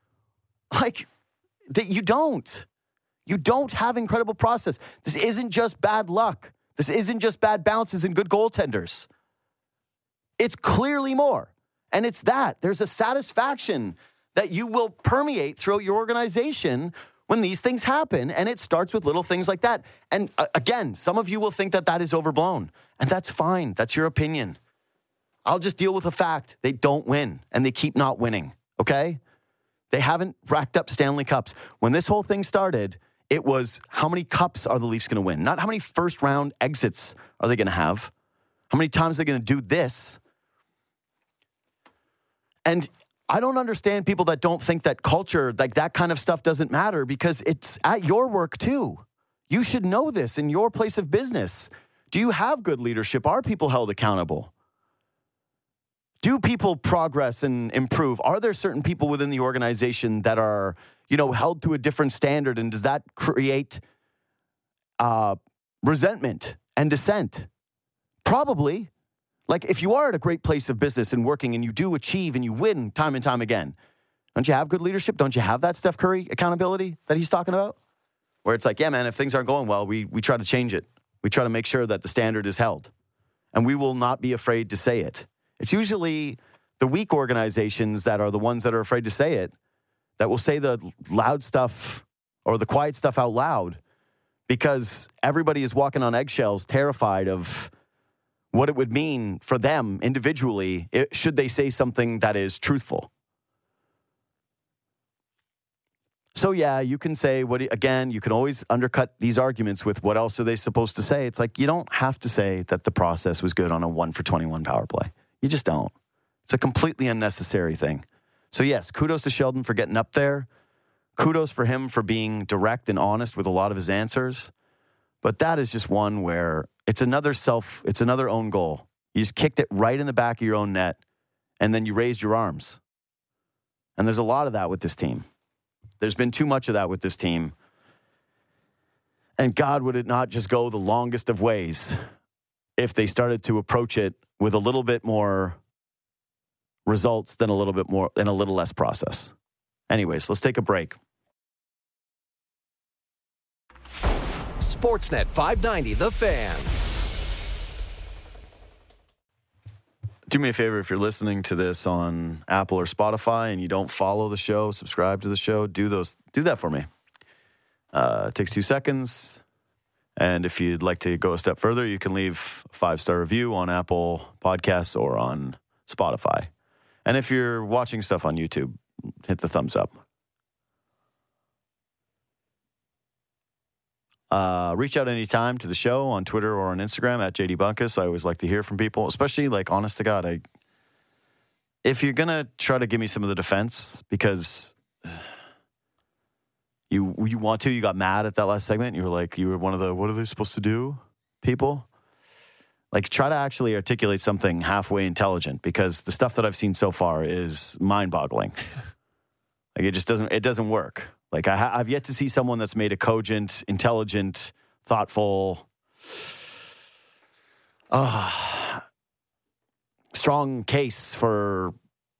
that you don't. You don't have incredible process. This isn't just bad luck. This isn't just bad bounces and good goaltenders. It's clearly more. And it's that. There's a satisfaction that you will permeate throughout your organization when these things happen. And it starts with little things like that. And again, some of you will think that that is overblown. And that's fine. That's your opinion. I'll just deal with the fact they don't win. And they keep not winning. Okay? They haven't racked up Stanley Cups. When this whole thing started, it was how many cups are the Leafs going to win? Not how many first-round exits are they going to have? How many times are they going to do this? And I don't understand people that don't think that culture, that kind of stuff doesn't matter because it's at your work too. You should know this in your place of business. Do you have good leadership? Are people held accountable? Do people progress and improve? Are there certain people within the organization that are, held to a different standard? And does that create resentment and dissent? Probably. If you are at a great place of business and working and you do achieve and you win time and time again, don't you have good leadership? Don't you have that Steph Curry accountability that he's talking about? Where it's yeah, man, if things aren't going well, we try to change it. We try to make sure that the standard is held. And we will not be afraid to say it. It's usually the weak organizations that are the ones that are afraid to say it, that will say the loud stuff or the quiet stuff out loud because everybody is walking on eggshells, terrified of what it would mean for them individually should they say something that is truthful. So yeah, you can say, you can always undercut these arguments with what else are they supposed to say. It's you don't have to say that the process was good on a 1-for-21 power play. You just don't. It's a completely unnecessary thing. So yes, kudos to Sheldon for getting up there. Kudos for him for being direct and honest with a lot of his answers. But that is just one where it's another own goal. You just kicked it right in the back of your own net, and then you raised your arms. And there's a lot of that with this team. There's been too much of that with this team. And God, would it not just go the longest of ways if they started to approach it with a little bit more results than a little bit more and a little less process. Anyways, let's take a break. Sportsnet 590, The Fan. Do me a favor, if you're listening to this on Apple or Spotify and you don't follow the show, subscribe to the show, do that for me. It takes 2 seconds. And if you'd like to go a step further, you can leave a 5-star review on Apple Podcasts or on Spotify. And if you're watching stuff on YouTube, hit the thumbs up. Reach out anytime to the show on Twitter or on Instagram at JD Bunkus. I always like to hear from people, especially honest to God. If you're going to try to give me some of the defense because you want to, you got mad at that last segment. You were one of the, what are they supposed to do people? Try to actually articulate something halfway intelligent because the stuff that I've seen so far is mind-boggling. It just doesn't work. I've yet to see someone that's made a cogent, intelligent, thoughtful, strong case for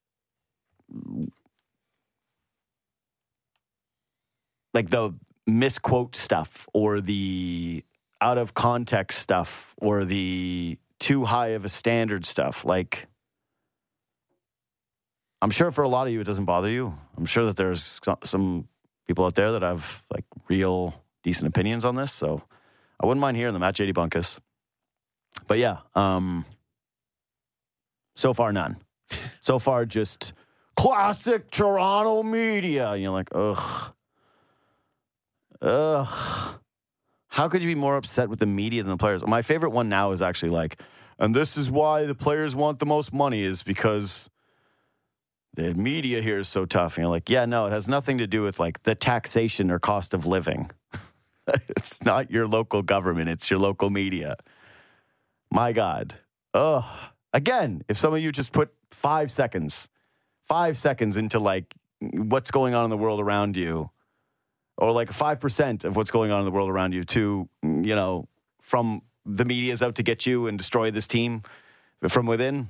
the misquote stuff or the out of context stuff or the too high of a standard stuff. I'm sure for a lot of you it doesn't bother you. I'm sure that there's some people out there that have real decent opinions on this. So I wouldn't mind hearing them at JD Bunkus. But yeah, so far none. So far, just classic Toronto media. And you're like, ugh. How could you be more upset with the media than the players? My favorite one now is actually like, and this is why the players want the most money is because the media here is so tough. And you're like, yeah, no, it has nothing to do with like the taxation or cost of living. It's not your local government. It's your local media. My God. Again, if some of you just put 5 seconds into like what's going on in the world around you, or like 5% of what's going on in the world around you to, from the media's out to get you and destroy this team from within,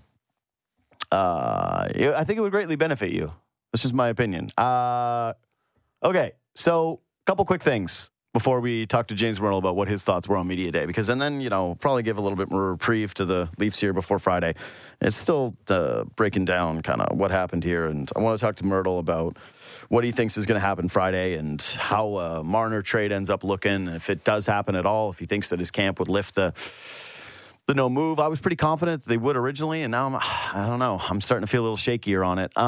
I think it would greatly benefit you. That's just my opinion. Okay, so a couple quick things before we talk to James Myrtle about what his thoughts were on Media Day, because and then, probably give a little bit more reprieve to the Leafs here before Friday. It's still breaking down kind of what happened here, and I want to talk to Myrtle about what he thinks is going to happen Friday and how Marner trade ends up looking, if it does happen at all, if he thinks that his camp would lift the no move. I was pretty confident they would originally, and now I don't know. I'm starting to feel a little shakier on it.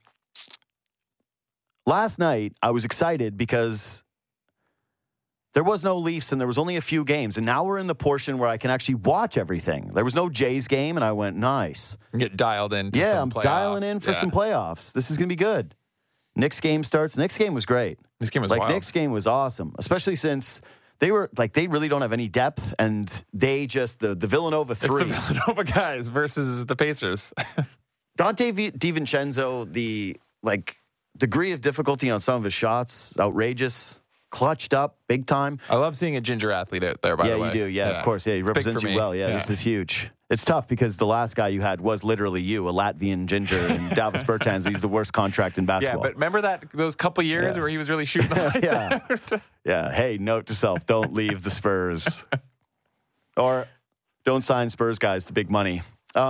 Last night, I was excited because there was no Leafs and there was only a few games. And now we're in the portion where I can actually watch everything. There was no Jays game, and I went, nice. Get dialed in. I'm dialing in for some playoffs. This is going to be good. Knicks game starts. Knicks game was great. This game was wild. Knicks game was awesome, especially since they really don't have any depth, and they just, the Villanova three. It's the Villanova guys versus the Pacers. Dante DiVincenzo, the degree of difficulty on some of his shots, outrageous. Clutched up big time. I love seeing a ginger athlete out there, by the way. Yeah, you do. Yeah, of course. Yeah, he represents you well. Yeah, this is huge. It's tough because the last guy you had was literally you, a Latvian ginger, and Davis Bertans. He's the worst contract in basketball. Yeah, but remember those couple years where he was really shooting the lights out? Yeah. Hey, note to self: don't leave the Spurs, or don't sign Spurs guys to big money.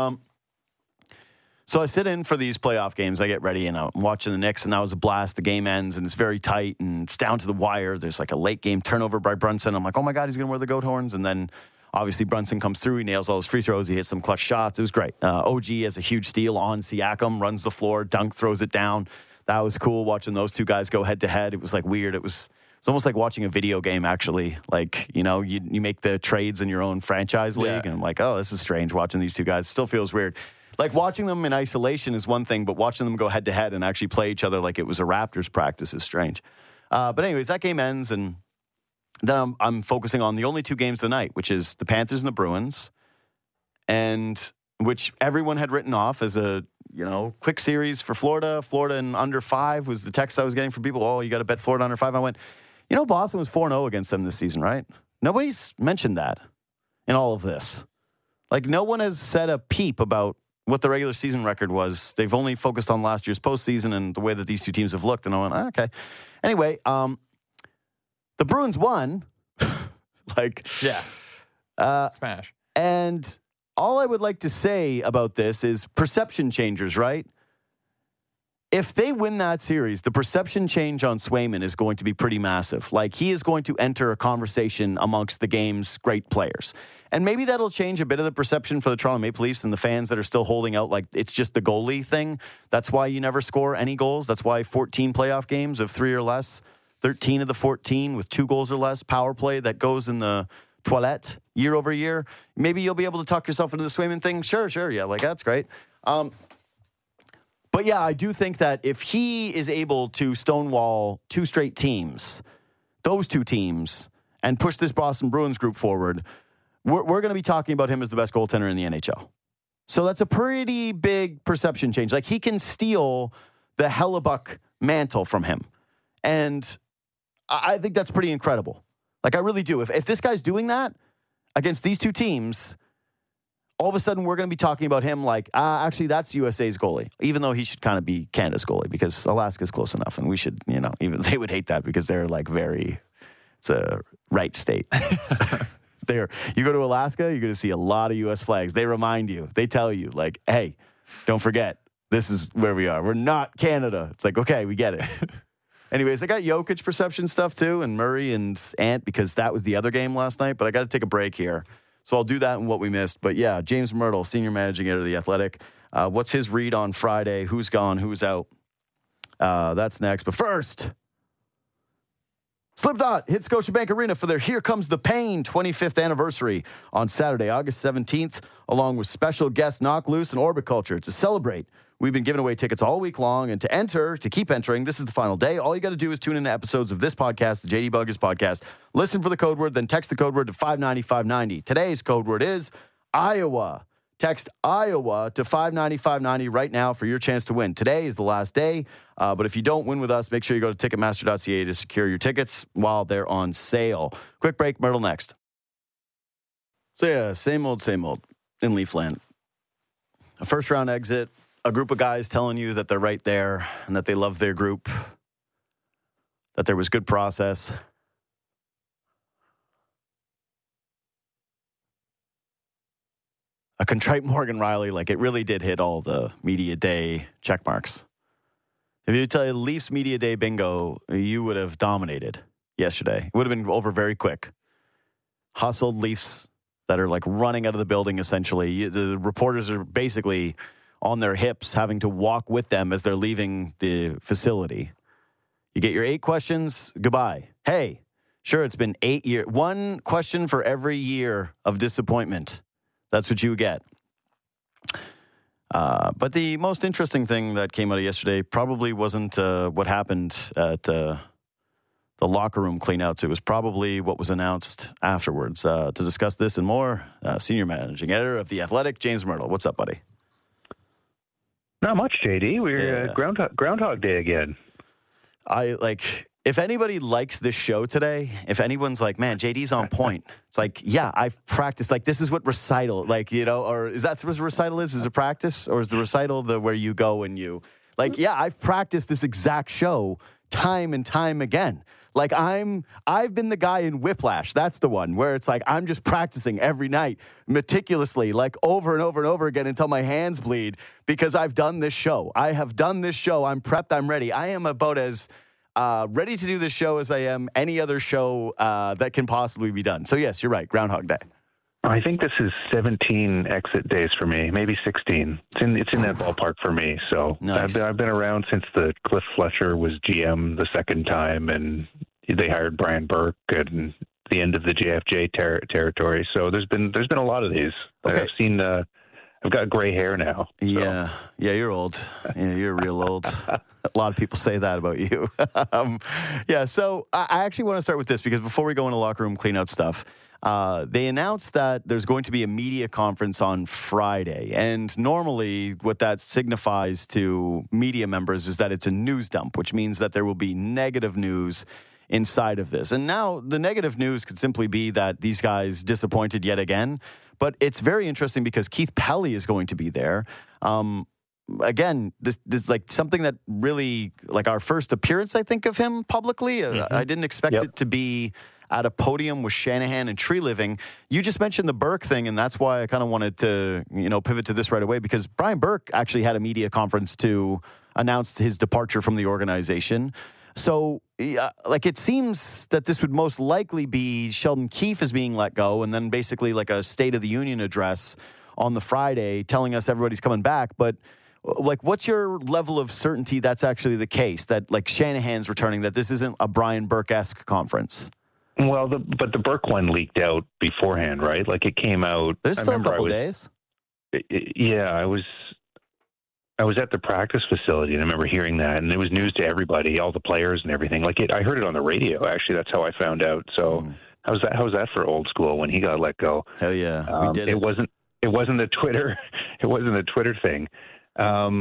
So I sit in for these playoff games. I get ready, and I'm watching the Knicks, and that was a blast. The game ends, and it's very tight, and it's down to the wire. There's like a late game turnover by Brunson. I'm like, oh my God, he's going to wear the goat horns. And then obviously Brunson comes through. He nails all his free throws. He hits some clutch shots. It was great. OG has a huge steal on Siakam, runs the floor, dunk, throws it down. That was cool watching those two guys go head to head. It was like weird. It's almost like watching a video game, actually. Like, you make the trades in your own franchise league, and I'm like, oh, this is strange watching these two guys. It still feels weird. Like, watching them in isolation is one thing, but watching them go head-to-head and actually play each other like it was a Raptors practice is strange. But anyways, that game ends, and then I'm focusing on the only two games of the night, which is the Panthers and the Bruins, and which everyone had written off as a, quick series for Florida. Florida in under 5 was the text I was getting from people. Oh, you got to bet Florida under 5. I went, Boston was 4-0 against them this season, right? Nobody's mentioned that in all of this. Like, no one has said a peep about what the regular season record was. They've only focused on last year's postseason and the way that these two teams have looked. And I went, okay. Anyway, the Bruins won. Smash. And all I would like to say about this is perception changers, right? If they win that series, the perception change on Swayman is going to be pretty massive. Like, he is going to enter a conversation amongst the game's great players. And maybe that'll change a bit of the perception for the Toronto Maple Leafs and the fans that are still holding out like it's just the goalie thing. That's why you never score any goals. That's why 14 playoff games of 3 or less, 13 of the 14 with 2 goals or less, power play that goes in the toilet year over year. Maybe you'll be able to talk yourself into the Swayman thing. Sure. Yeah, that's great. But yeah, I do think that if he is able to stonewall 2 straight teams, those 2 teams, and push this Boston Bruins group forward, we're going to be talking about him as the best goaltender in the NHL. So that's a pretty big perception change. Like, he can steal the Hellebuck mantle from him. And I think that's pretty incredible. Like, I really do. If this guy's doing that against these 2 teams, all of a sudden we're going to be talking about him like, actually, that's USA's goalie, even though he should kind of be Canada's goalie because Alaska's close enough. And we should, even they would hate that because they're like it's a right state. You go to Alaska, you're going to see a lot of U.S. flags. They remind you. They tell you, like, hey, don't forget, this is where we are. We're not Canada. It's like, okay, we get it. Anyways, I got Jokic perception stuff, too, and Murray and Ant, because that was the other game last night. But I got to take a break here. So I'll do that and what we missed. But, yeah, James Myrtle, senior managing editor of The Athletic. What's his read on Friday? Who's gone? Who's out? That's next. But first, Slipknot hit Scotiabank Arena for their Here Comes the Pain 25th anniversary on Saturday, August 17th, along with special guests Knock Loose and Orbit Culture. To celebrate, we've been giving away tickets all week long, and to keep entering, this is the final day. All you got to do is tune into episodes of this podcast, the JD Buggers podcast, listen for the code word, then text the code word to 590-590. Today's code word is Iowa. Text Iowa to 590-590 right now for your chance to win. Today is the last day, but if you don't win with us, make sure you go to Ticketmaster.ca to secure your tickets while they're on sale. Quick break, Myrtle next. So yeah, same old in Leafland. A first-round exit, a group of guys telling you that they're right there and that they love their group, that there was good process. A contrite Morgan Riley, like it really did hit all the media day check marks. If you tell you Leafs media day bingo, you would have dominated yesterday. It would have been over very quick. Hustled Leafs that are like running out of the building, essentially. The reporters are basically on their hips having to walk with them as they're leaving the facility. You get your 8 questions, goodbye. Hey, sure, it's been 8 years. 1 question for every year of disappointment. That's what you get. But the most interesting thing that came out of yesterday probably wasn't what happened at the locker room cleanouts. It was probably what was announced afterwards. To discuss this and more, senior managing editor of The Athletic, James Myrtle. What's up, buddy? Not much, JD. We're Groundhog Day again. If anybody likes this show today, if anyone's like, man, JD's on point, it's like, yeah, I've practiced. Like, this is what recital, or is that what recital is? Is it practice? Or is the recital where you go and you, yeah, I've practiced this exact show time and time again. Like, I've been the guy in Whiplash. That's the one where it's like, I'm just practicing every night meticulously, like over and over and over again until my hands bleed because I've done this show. I have done this show. I'm prepped. I'm ready. I am about as ready to do this show as I am any other show that can possibly be done. So, yes, you're right. Groundhog Day. I think this is 17 exit days for me, maybe 16. It's in that ballpark for me. So nice. I've been around since the Cliff Fletcher was GM the second time, and they hired Brian Burke at the end of the JFJ territory. So there's been a lot of these. Okay. I've seen. I've got gray hair now. So. Yeah, you're old. Yeah, you're real old. A lot of people say that about you. So I actually want to start with this because before we go into locker room cleanout stuff, they announced that there's going to be a media conference on Friday. And normally what that signifies to media members is that it's a news dump, which means that there will be negative news inside of this. And now the negative news could simply be that these guys disappointed yet again. But it's very interesting because Keith Pelly is going to be there. Again, this is like something that really, like our first appearance, I think, of him publicly. I didn't expect it to be at a podium with Shanahan and Tree Living. You just mentioned the Burke thing, and that's why I kind of wanted to, pivot to this right away, because Brian Burke actually had a media conference to announce his departure from the organization. So, it seems that this would most likely be Sheldon Keefe is being let go, and then basically like a State of the Union address on the Friday telling us everybody's coming back. But, what's your level of certainty that's actually the case, that, Shanahan's returning, that this isn't a Brian Burke-esque conference? Well, but the Burke one leaked out beforehand, right? It came out. There's still a couple days. I was at the practice facility, and I remember hearing that, and it was news to everybody, all the players and everything. I heard it on the radio, actually. That's how I found out. So how's that for old school when he got let go? Hell yeah. We did it wasn't a Twitter. It wasn't a Twitter thing. No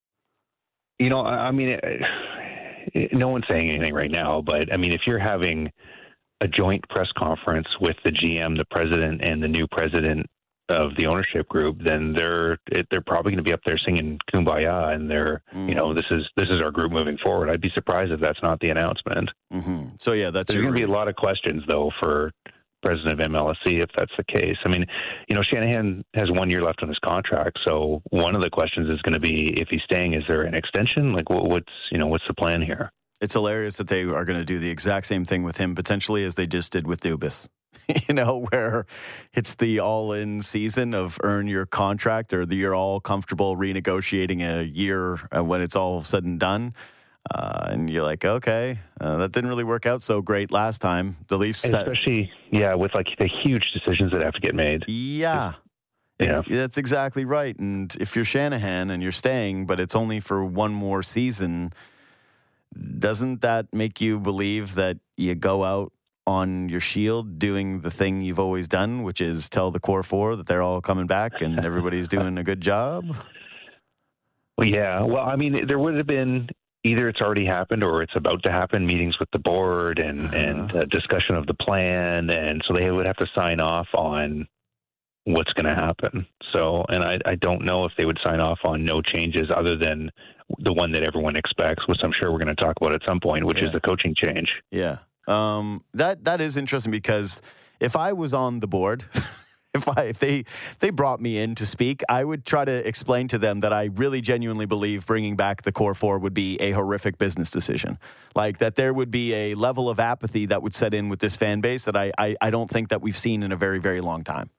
one's saying anything right now, but if you're having a joint press conference with the GM, the president, and the new president of the ownership group, then they're probably going to be up there singing Kumbaya, and this is our group moving forward. I'd be surprised if that's not the announcement. Mm-hmm. So yeah, there's going to be a lot of questions though for president of MLSE if that's the case. Shanahan has 1 year left on his contract, so one of the questions is going to be, if he's staying, is there an extension? What's the plan here? It's hilarious that they are going to do the exact same thing with him potentially as they just did with Dubas. where it's the all-in season of earn your contract, or you're all comfortable renegotiating a year when it's all said and done. And you're like, okay, that didn't really work out so great last time. The Leafs, especially, with like the huge decisions that have to get made. Yeah. That's exactly right. And if you're Shanahan and you're staying, but it's only for one more season, doesn't that make you believe that you go out on your shield doing the thing you've always done, which is tell the core four that they're all coming back and everybody's doing a good job? Well, yeah. Well, I mean, there would have been either it's already happened or it's about to happen, meetings with the board and discussion of the plan. And so they would have to sign off on what's going to happen. So, and I don't know if they would sign off on no changes other than the one that everyone expects, which I'm sure we're going to talk about at some point, which is the coaching change. Yeah. That is interesting, because if I was on the board, if they brought me in to speak, I would try to explain to them that I really genuinely believe bringing back the core four would be a horrific business decision. Like that there would be a level of apathy that would set in with this fan base that I don't think that we've seen in a very, very long time.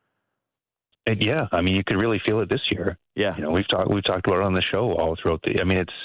Yeah, I mean, you could really feel it this year. Yeah, we've talked about it on the show all throughout the. I mean, it's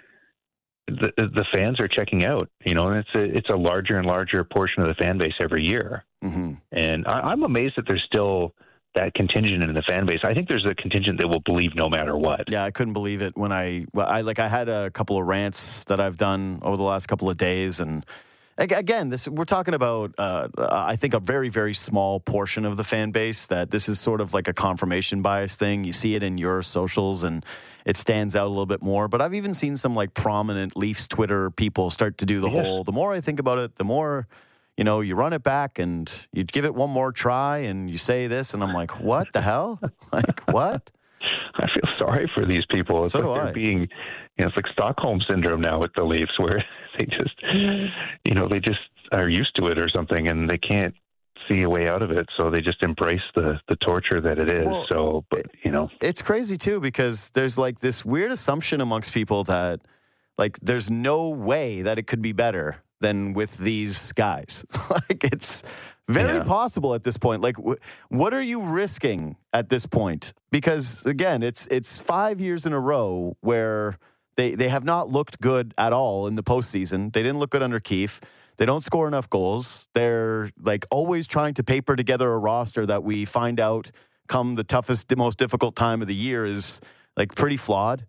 the fans are checking out. And it's a larger and larger portion of the fan base every year. Mm-hmm. And I'm amazed that there's still that contingent in the fan base. I think there's a contingent that will believe no matter what. Yeah, I couldn't believe it when I had a couple of rants that I've done over the last couple of days, and again, we're talking about, I think, a very, very small portion of the fan base, that this is sort of like a confirmation bias thing. You see it in your socials and it stands out a little bit more. But I've even seen some like prominent Leafs Twitter people start to do the whole, the more I think about it, the more, you run it back and you give it one more try and you say this. And I'm like, what the hell? Like, what? I feel sorry for these people. It's they're being, it's like Stockholm syndrome now with the Leafs, where they just, they just are used to it or something, and they can't see a way out of it, so they just embrace the torture that it is. Well, it's crazy too, because there's like this weird assumption amongst people that like there's no way that it could be better than with these guys. Like it's very possible at this point. Like, what are you risking at this point? Because again, it's 5 years in a row where they have not looked good at all in the postseason. They didn't look good under Keefe. They don't score enough goals. They're like always trying to paper together a roster that we find out come the toughest, most difficult time of the year is like pretty flawed.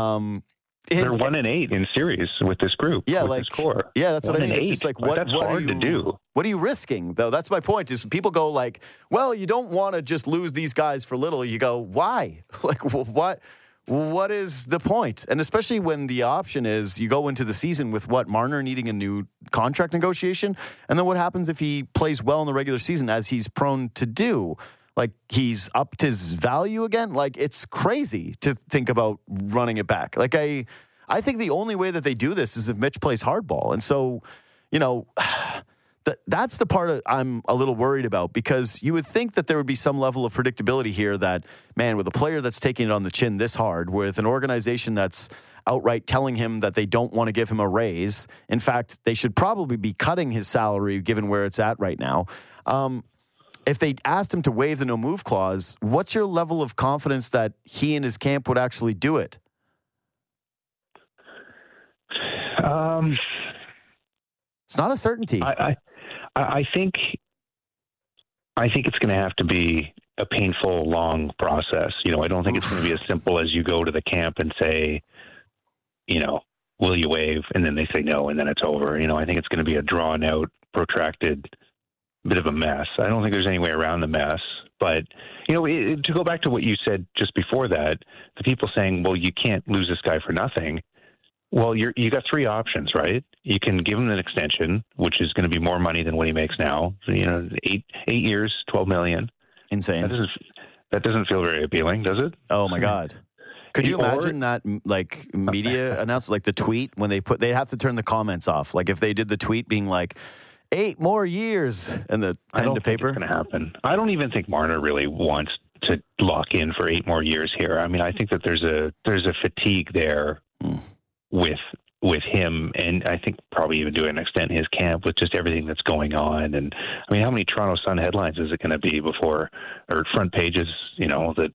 They're 1-8 in series with this group. Yeah, with like this core. Yeah, that's what I mean. It's just like that's hard to do. What are you risking, though? That's my point. Is people go like, well, you don't want to just lose these guys for little. You go, why? Like, what? What is the point? And especially when the option is you go into the season with Marner needing a new contract negotiation, and then what happens if he plays well in the regular season, as he's prone to do? Like, he's upped his value again. Like, it's crazy to think about running it back. Like, I think the only way that they do this is if Mitch plays hardball. And so, that's the part I'm a little worried about, because you would think that there would be some level of predictability here that, man, with a player that's taking it on the chin this hard, with an organization that's outright telling him that they don't want to give him a raise. In fact, they should probably be cutting his salary given where it's at right now. If they asked him to waive the no-move clause, what's your level of confidence that he and his camp would actually do it? It's not a certainty. I think it's going to have to be a painful, long process. I don't think it's going to be as simple as you go to the camp and say, will you waive? And then they say no, and then it's over. I think it's going to be a drawn-out, protracted bit of a mess. I don't think there's any way around the mess. But, to go back to what you said just before that, the people saying, well, you can't lose this guy for nothing. Well, you got three options, right? You can give him an extension, which is going to be more money than what he makes now. So, 8 years, $12 million. Insane. That doesn't feel very appealing, does it? Oh my God. Could you imagine that, like, media announced, like the tweet when they'd have to turn the comments off. Like if they did the tweet being like, 8 more years and the pen to paper. It's going to happen. I don't even think Marner really wants to lock in for 8 more years here. I mean, I think that there's a fatigue there with with him, and I think probably even to an extent his camp, with just everything that's going on. And I mean, how many Toronto Sun headlines is it going to be before, or front pages, that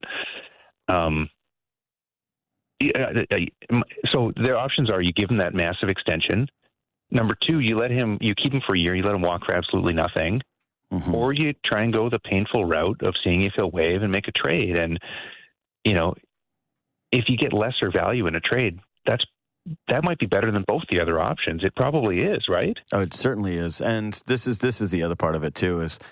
so their options are: you give him that massive extension. Number two, you keep him for a year, you let him walk for absolutely nothing, or you try and go the painful route of seeing if he'll waive and make a trade. And if you get lesser value in a trade, that might be better than both the other options. It probably is, right? Oh, it certainly is. And this is the other part of it too. Is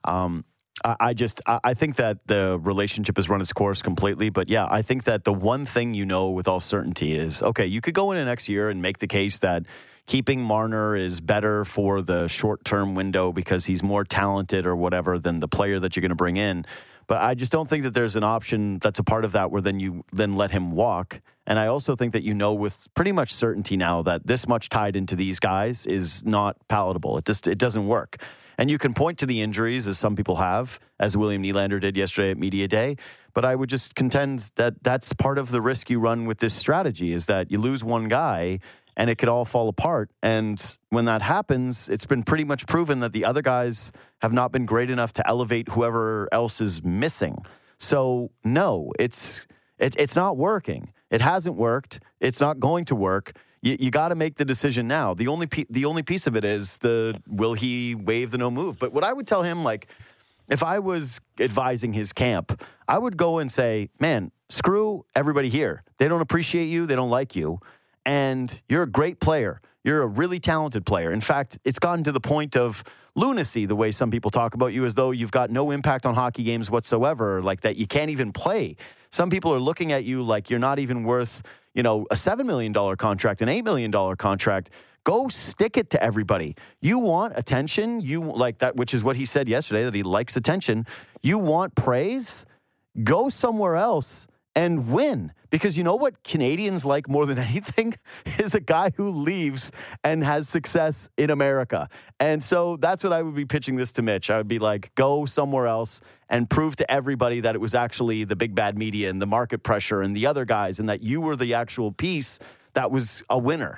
I think that the relationship has run its course completely. But yeah, I think that the one thing with all certainty is, okay, you could go into next year and make the case that keeping Marner is better for the short-term window because he's more talented or whatever than the player that you're going to bring in. But I just don't think that there's an option that's a part of that where then you let him walk. And I also think that with pretty much certainty now that this much tied into these guys is not palatable. It doesn't work. And you can point to the injuries, as some people have, as William Nylander did yesterday at Media Day. But I would just contend that that's part of the risk you run with this strategy, is that you lose one guy and it could all fall apart. And when that happens, it's been pretty much proven that the other guys have not been great enough to elevate whoever else is missing. So, no, it's not working. It hasn't worked. It's not going to work. You got to make the decision now. The only piece of it is will he waive the no move? But what I would tell him, if I was advising his camp, I would go and say, man, screw everybody here. They don't appreciate you. They don't like you. And you're a great player. You're a really talented player. In fact, it's gotten to the point of lunacy, the way some people talk about you, as though you've got no impact on hockey games whatsoever, like that you can't even play. Some people are looking at you like you're not even worth, a $7 million contract, an $8 million contract. Go stick it to everybody. You want attention. You like that, which is what he said yesterday, that he likes attention. You want praise? Go somewhere else and win. Because you know what Canadians like more than anything is a guy who leaves and has success in America. And so that's what I would be pitching this to Mitch. I would be like, go somewhere else and prove to everybody that it was actually the big bad media and the market pressure and the other guys, and that you were the actual piece that was a winner.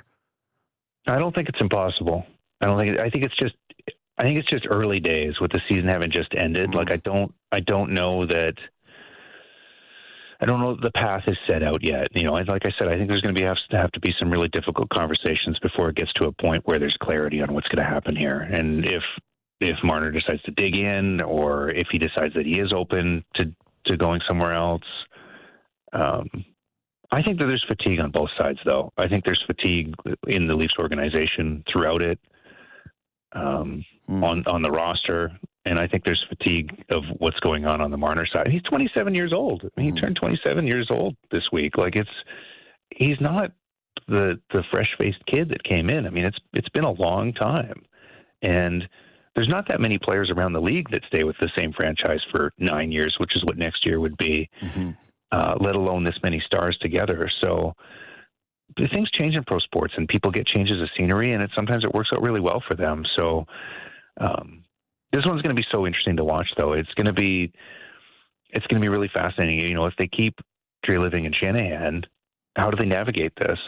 I don't think it's impossible. I think it's just early days with the season having just ended. Like I don't know that the path is set out yet. Like I said, I think there's going to have to be some really difficult conversations before it gets to a point where there's clarity on what's going to happen here. And if Marner decides to dig in, or if he decides that he is open to going somewhere else, I think that there's fatigue on both sides, though. I think there's fatigue in the Leafs organization throughout it, on the roster. And I think there's fatigue of what's going on the Marner side. He's 27 years old. I mean, he turned 27 years old this week. He's not the fresh-faced kid that came in. I mean, it's been a long time. And there's not that many players around the league that stay with the same franchise for 9 years, which is what next year would be, let alone this many stars together. So things change in pro sports, and people get changes of scenery, and sometimes it works out really well for them. So, this one's going to be so interesting to watch, though. It's going to be really fascinating. If they keep Treliving and Shanahan, how do they navigate this?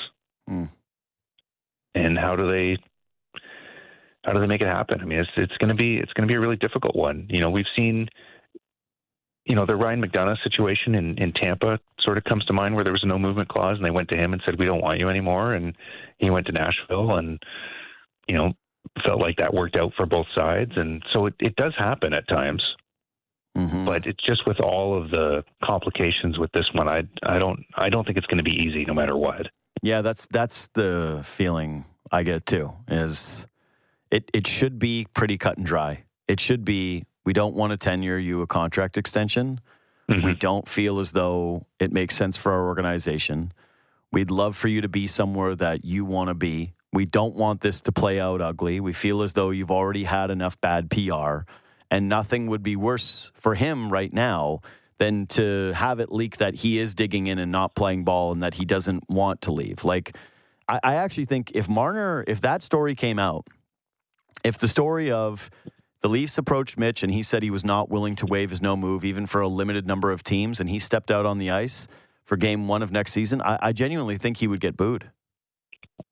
And how do they make it happen? I mean, it's going to be a really difficult one. We've seen, the Ryan McDonagh situation in Tampa sort of comes to mind, where there was a no movement clause, and they went to him and said, we don't want you anymore. And he went to Nashville, and felt like that worked out for both sides. And so it does happen at times, but it's just with all of the complications with this one, I don't think it's going to be easy no matter what. Yeah, that's the feeling I get too, is it should be pretty cut and dry. It should be, we don't want to tenure you a contract extension. We don't feel as though it makes sense for our organization. We'd love for you to be somewhere that you want to be. We don't want this to play out ugly. We feel as though you've already had enough bad PR, and nothing would be worse for him right now than to have it leak that he is digging in and not playing ball and that he doesn't want to leave. I actually think if that story came out, if the story of the Leafs approached Mitch and he said he was not willing to waive his no move even for a limited number of teams, and he stepped out on the ice for game 1 of next season, I genuinely think he would get booed.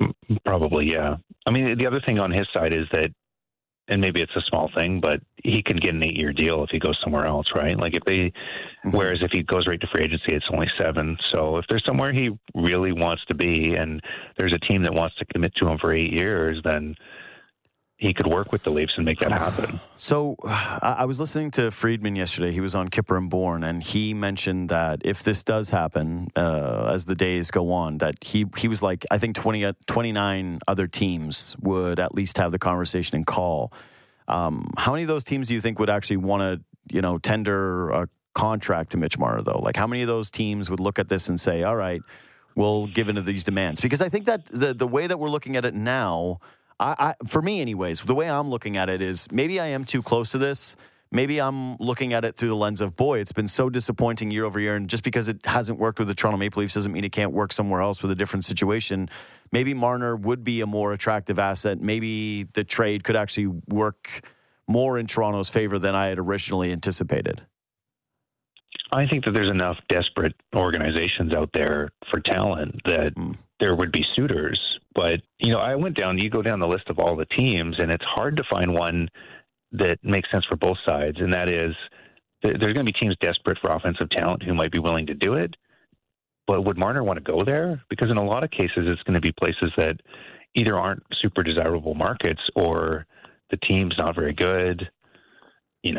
Probably, yeah. I mean, the other thing on his side is that, and maybe it's a small thing, but he can get an 8-year deal if he goes somewhere else, right? Like whereas if he goes right to free agency, it's only 7. So if there's somewhere he really wants to be and there's a team that wants to commit to him for 8 years, then he could work with the Leafs and make that happen. So I was listening to Friedman yesterday. He was on Kipper and Bourne, and he mentioned that if this does happen as the days go on, that he was like, I think 29 other teams would at least have the conversation and call. How many of those teams do you think would actually want to, tender a contract to Mitch Marner, though? Like, how many of those teams would look at this and say, all right, we'll give into these demands? Because I think that the way that we're looking at it now, for me anyways, the way I'm looking at it is maybe I am too close to this. Maybe I'm looking at it through the lens of, boy, it's been so disappointing year over year. And just because it hasn't worked with the Toronto Maple Leafs doesn't mean it can't work somewhere else with a different situation. Maybe Marner would be a more attractive asset. Maybe the trade could actually work more in Toronto's favor than I had originally anticipated. I think that there's enough desperate organizations out there for talent that there would be suitors. But, I went down, you go down the list of all the teams, and it's hard to find one that makes sense for both sides. And that is, there's going to be teams desperate for offensive talent who might be willing to do it. But would Marner want to go there? Because in a lot of cases, it's going to be places that either aren't super desirable markets or the team's not very good. You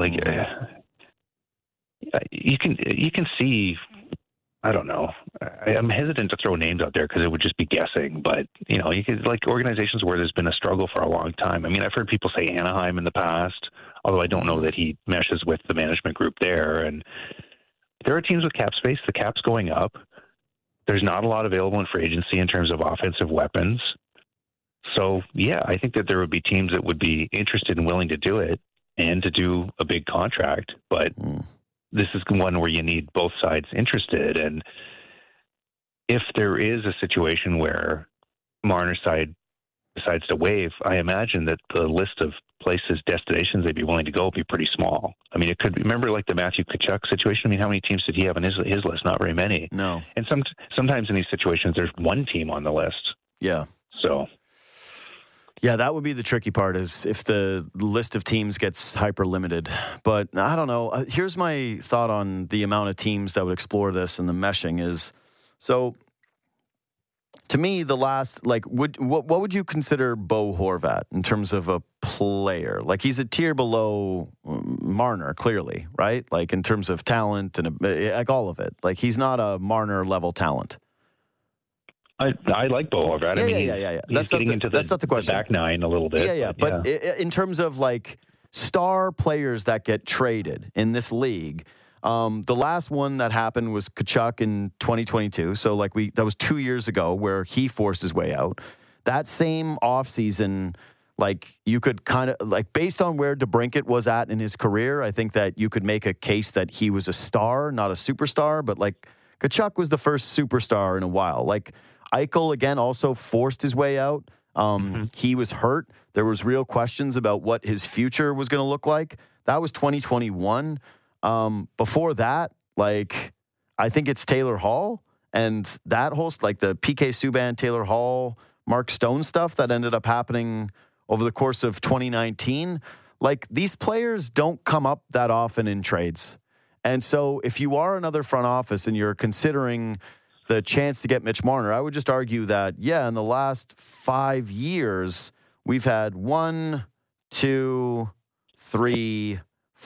can see, I don't know. I'm hesitant to throw names out there because it would just be guessing. But, you could, like, organizations where there's been a struggle for a long time. I mean, I've heard people say Anaheim in the past, although I don't know that he meshes with the management group there. And there are teams with cap space. The cap's going up. There's not a lot available in free agency in terms of offensive weapons. So, yeah, I think that there would be teams that would be interested and willing to do it and to do a big contract. But this is one where you need both sides interested. And if there is a situation where Marner's side decides to waive, I imagine that the list of places, destinations they'd be willing to go would be pretty small. I mean, it could be, remember like the Matthew Tkachuk situation? I mean, how many teams did he have on his list? Not very many. No. And sometimes in these situations, there's one team on the list. Yeah. So... yeah, that would be the tricky part, is if the list of teams gets hyper limited. But I don't know. Here's my thought on the amount of teams that would explore this and the meshing is, so to me, the last, like, what would you consider Bo Horvat in terms of a player? Like, he's a tier below Marner, clearly, right? Like, in terms of talent and like all of it. Like, he's not a Marner level talent. I like Bo Horvat. Yeah. That's getting into the question. Back nine a little bit. Yeah. But in terms of like star players that get traded in this league, the last one that happened was Tkachuk in 2022. So that was 2 years ago where he forced his way out. That same offseason, like you could kind of like based on where DeBrincat was at in his career, I think that you could make a case that he was a star, not a superstar. But like Tkachuk was the first superstar in a while. Like Eichel, again, also forced his way out. He was hurt. There was real questions about what his future was going to look like. That was 2021. Before that, like, I think it's Taylor Hall. And that whole, like, the PK Subban, Taylor Hall, Mark Stone stuff that ended up happening over the course of 2019. Like, these players don't come up that often in trades. And so if you are another front office and you're considering the chance to get Mitch Marner, I would just argue that, in the last 5 years, we've had 1, 2, 3,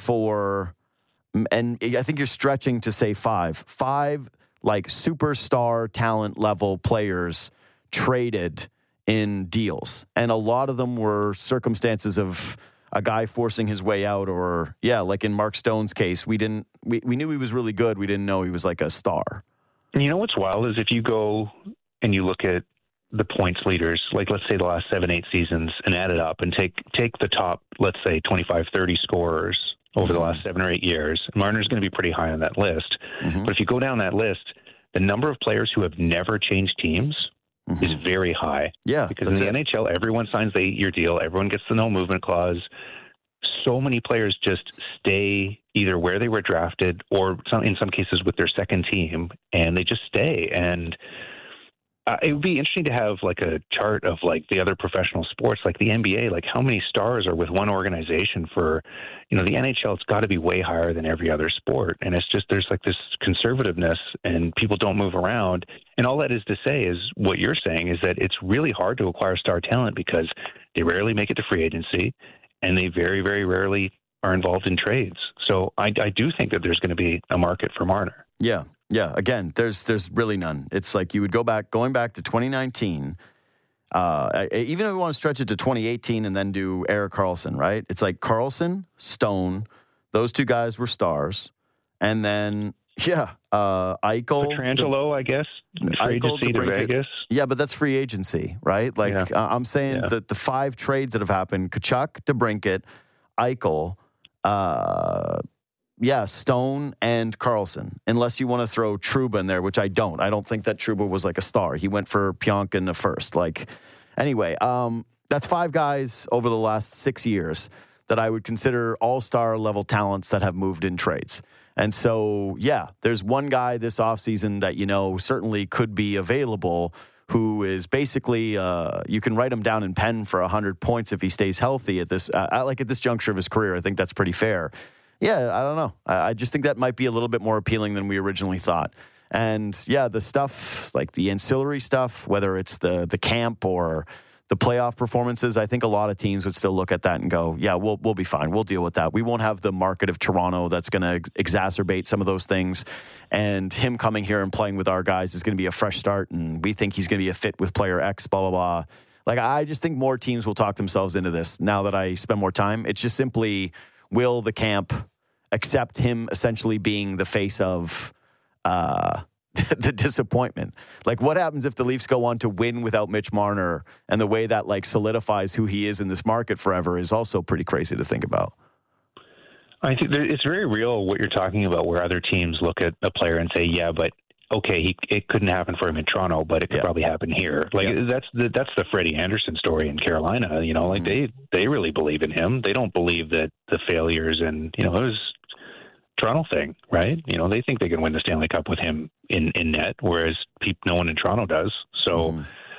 4, and I think you're stretching to say 5. 5, like, superstar talent level players traded in deals. And a lot of them were circumstances of a guy forcing his way out or, like in Mark Stone's case, we knew he was really good. We didn't know he was like a star. You know what's wild is if you go and you look at the points leaders, like let's say the last 7-8 seasons, and add it up and take the top, let's say 25, 30 scorers over the last 7 or 8 years, Marner's going to be pretty high on that list. But if you go down that list, the number of players who have never changed teams is very high. Yeah. Because in the NHL, everyone signs the 8-year deal. Everyone gets the no movement clause. So many players just stay either where they were drafted or in some cases with their second team, and they just stay. And it would be interesting to have like a chart of like the other professional sports, like the NBA, like how many stars are with one organization for, the NHL. It's got to be way higher than every other sport. And it's just, there's like this conservativeness and people don't move around. And all that is to say is what you're saying is that it's really hard to acquire star talent because they rarely make it to free agency and they very, very rarely are involved in trades. So I do think that there's going to be a market for Marner. Yeah. Yeah. Again, there's really none. It's like you would going back to 2019, even if we want to stretch it to 2018 and then do Erik Karlsson, right? It's like Karlsson, Stone, those two guys were stars. And then, Eichel. Pietrangelo, I guess. Free agency to Vegas. Yeah, but that's free agency, right? Like I'm saying that the 5 trades that have happened, Tkachuk, DeBrincat, Eichel, Stone and Karlsson, unless you want to throw Trouba in there, which I don't. I don't think that Trouba was like a star. He went for Pionk in the first. Anyway, that's 5 guys over the last 6 years that I would consider all-star level talents that have moved in trades. And so, there's one guy this offseason that, certainly could be available who is basically, you can write him down in pen for 100 points if he stays healthy at this juncture of his career. I think that's pretty fair. Yeah, I don't know. I just think that might be a little bit more appealing than we originally thought. And the stuff, like the ancillary stuff, whether it's the camp or the playoff performances, I think a lot of teams would still look at that and go, we'll be fine. We'll deal with that. We won't have the market of Toronto that's going to exacerbate some of those things. And him coming here and playing with our guys is going to be a fresh start. And we think he's going to be a fit with player X, blah, blah, blah. I just think more teams will talk themselves into this now that I spend more time. It's just simply, will the camp accept him essentially being the face of the disappointment? What happens if the Leafs go on to win without Mitch Marner, and the way that solidifies who he is in this market forever is also pretty crazy to think about. I think it's very real what you're talking about, where other teams look at a player and say, but okay, it couldn't happen for him in Toronto, but it could probably happen here. That's the Freddie Anderson story in Carolina. They really believe in him. They don't believe that the failures and it was Toronto thing, right? They think they can win the Stanley Cup with him in net, whereas no one in Toronto does. So,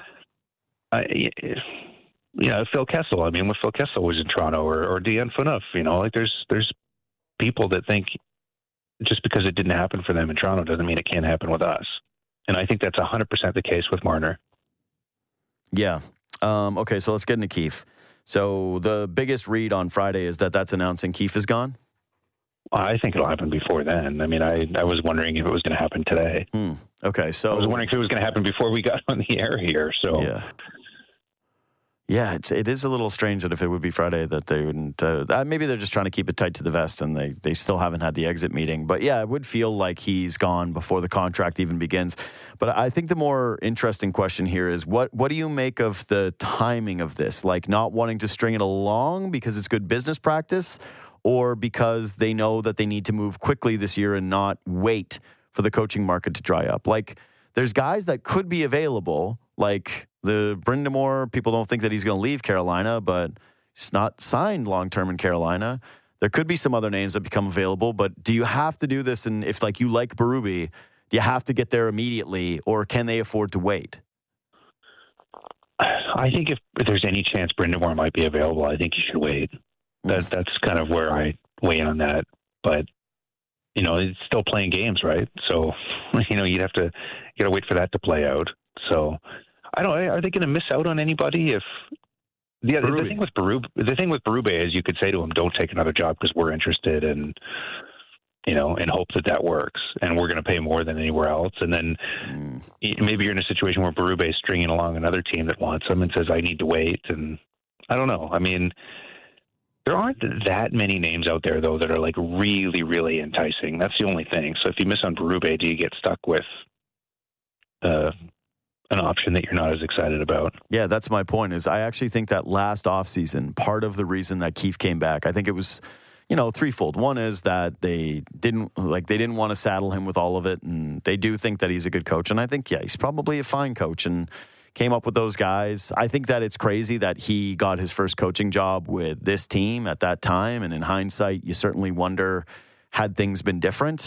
Phil Kessel. I mean, when Phil Kessel was in Toronto, or Dejan Phaneuf, there's people that think just because it didn't happen for them in Toronto doesn't mean it can't happen with us. And I think that's 100% the case with Marner. Yeah. Okay, so let's get into Keefe. So the biggest read on Friday is that's announcing Keefe is gone? I think it'll happen before then. I mean, I was wondering if it was going to happen today. Okay, so... I was wondering if it was going to happen before we got on the air here, so... Yeah, it is a little strange that if it would be Friday that they wouldn't... maybe they're just trying to keep it tight to the vest and they still haven't had the exit meeting. But it would feel like he's gone before the contract even begins. But I think the more interesting question here is what do you make of the timing of this? Not wanting to string it along because it's good business practice, or because they know that they need to move quickly this year and not wait for the coaching market to dry up? There's guys that could be available, like the Brind'Amour. People don't think that he's going to leave Carolina, but he's not signed long-term in Carolina. There could be some other names that become available, but do you have to do this? And if you like Berube, do you have to get there immediately, or can they afford to wait? I think if there's any chance Brind'Amour might be available, I think you should wait. That's kind of where I weigh in on that. But, it's still playing games, right? So, you got to wait for that to play out. So, are they going to miss out on anybody if the thing with Berube is you could say to him, don't take another job because we're interested and hope that works. And we're going to pay more than anywhere else. And then maybe you're in a situation where Berube is stringing along another team that wants him and says, I need to wait. And I don't know. I mean, there aren't that many names out there, though, that are really, really enticing. That's the only thing. So if you miss on Berube, do you get stuck with an option that you're not as excited about? Yeah, that's my point. Is I actually think that last offseason, part of the reason that Keefe came back, I think it was, threefold. One is that they didn't want to saddle him with all of it, and they do think that he's a good coach. And I think, he's probably a fine coach and came up with those guys. I think that it's crazy that he got his first coaching job with this team at that time. And in hindsight, you certainly wonder, had things been different?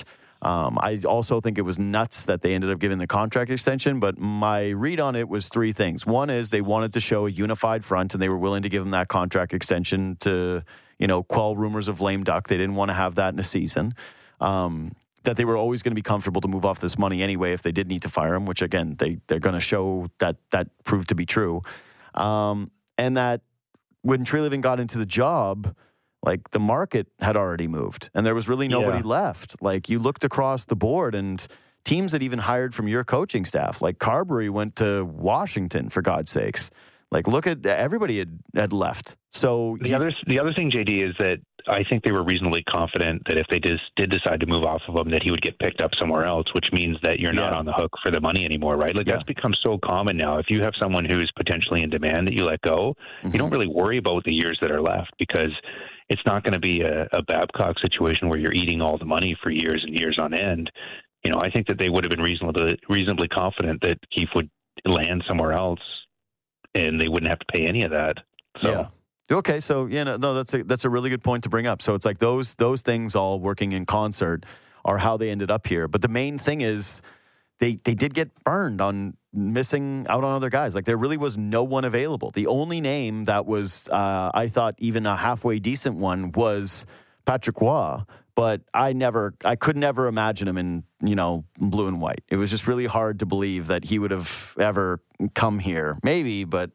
I also think it was nuts that they ended up giving the contract extension, but my read on it was three things. One is they wanted to show a unified front, and they were willing to give him that contract extension to, quell rumors of lame duck. They didn't want to have that in a season. That they were always going to be comfortable to move off this money anyway if they did need to fire him, which, again, they're going to show that proved to be true. And that when Treliving got into the job, like, the market had already moved and there was really nobody left. Like, you looked across the board and teams that even hired from your coaching staff, like Carberry went to Washington, for God's sakes. Like, look at everybody had left. So the other thing, JD, is that I think they were reasonably confident that if they did decide to move off of him, that he would get picked up somewhere else, which means that you're not on the hook for the money anymore, right? Like, that's become so common now. If you have someone who's potentially in demand that you let go, you don't really worry about the years that are left, because it's not going to be a Babcock situation where you're eating all the money for years and years on end. I think that they would have been reasonably confident that Keefe would land somewhere else and they wouldn't have to pay any of that. So. Yeah. Okay, so that's a really good point to bring up. So it's like those things all working in concert are how they ended up here. But the main thing is they did get burned on missing out on other guys. Like, there really was no one available. The only name that was I thought even a halfway decent one was Patrick Roy, but I could never imagine him in blue and white. It was just really hard to believe that he would have ever come here. Maybe, but.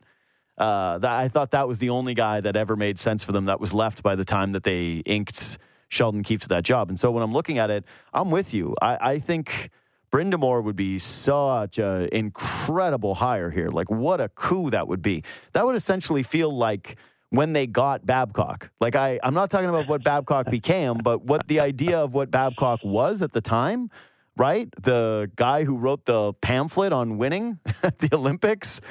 I thought that was the only guy that ever made sense for them that was left by the time that they inked Sheldon Keefe to that job. And so when I'm looking at it, I'm with you. I think Brind'Amour would be such an incredible hire here. Like, what a coup that would be. That would essentially feel like when they got Babcock. Like, I'm not talking about what Babcock became, but what the idea of what Babcock was at the time. Right? The guy who wrote the pamphlet on winning at the Olympics,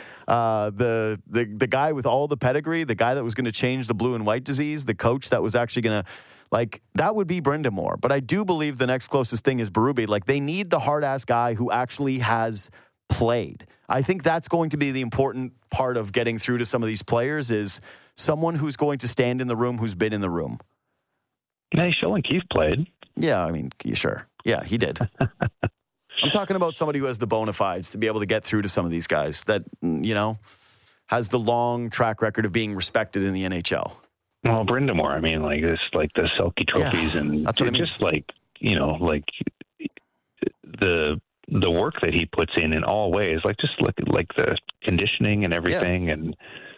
the guy with all the pedigree, the guy that was going to change the blue and white disease, the coach that was actually going to, like, that would be Brind'Amour. But I do believe the next closest thing is Berube. Like, they need the hard-ass guy who actually has played. I think that's going to be the important part of getting through to some of these players, is someone who's going to stand in the room, who's been in the room. Hey, Sheldon Keefe played. Yeah, I mean, sure. Yeah, he did. I'm talking about somebody who has the bona fides to be able to get through to some of these guys that, has the long track record of being respected in the NHL. Well, Brind'Amour, I mean, like the Selke trophies, and that's what I mean. Just like, like the work that he puts in all ways, like just like the conditioning and everything. And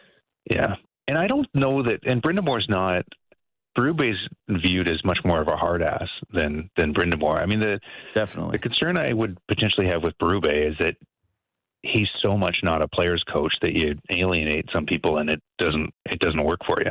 and I don't know that, and Brind'Amour's not, Berube's viewed as much more of a hard ass than Brind'Amour. I mean, definitely the concern I would potentially have with Berube is that he's so much not a player's coach that you alienate some people, and it doesn't work for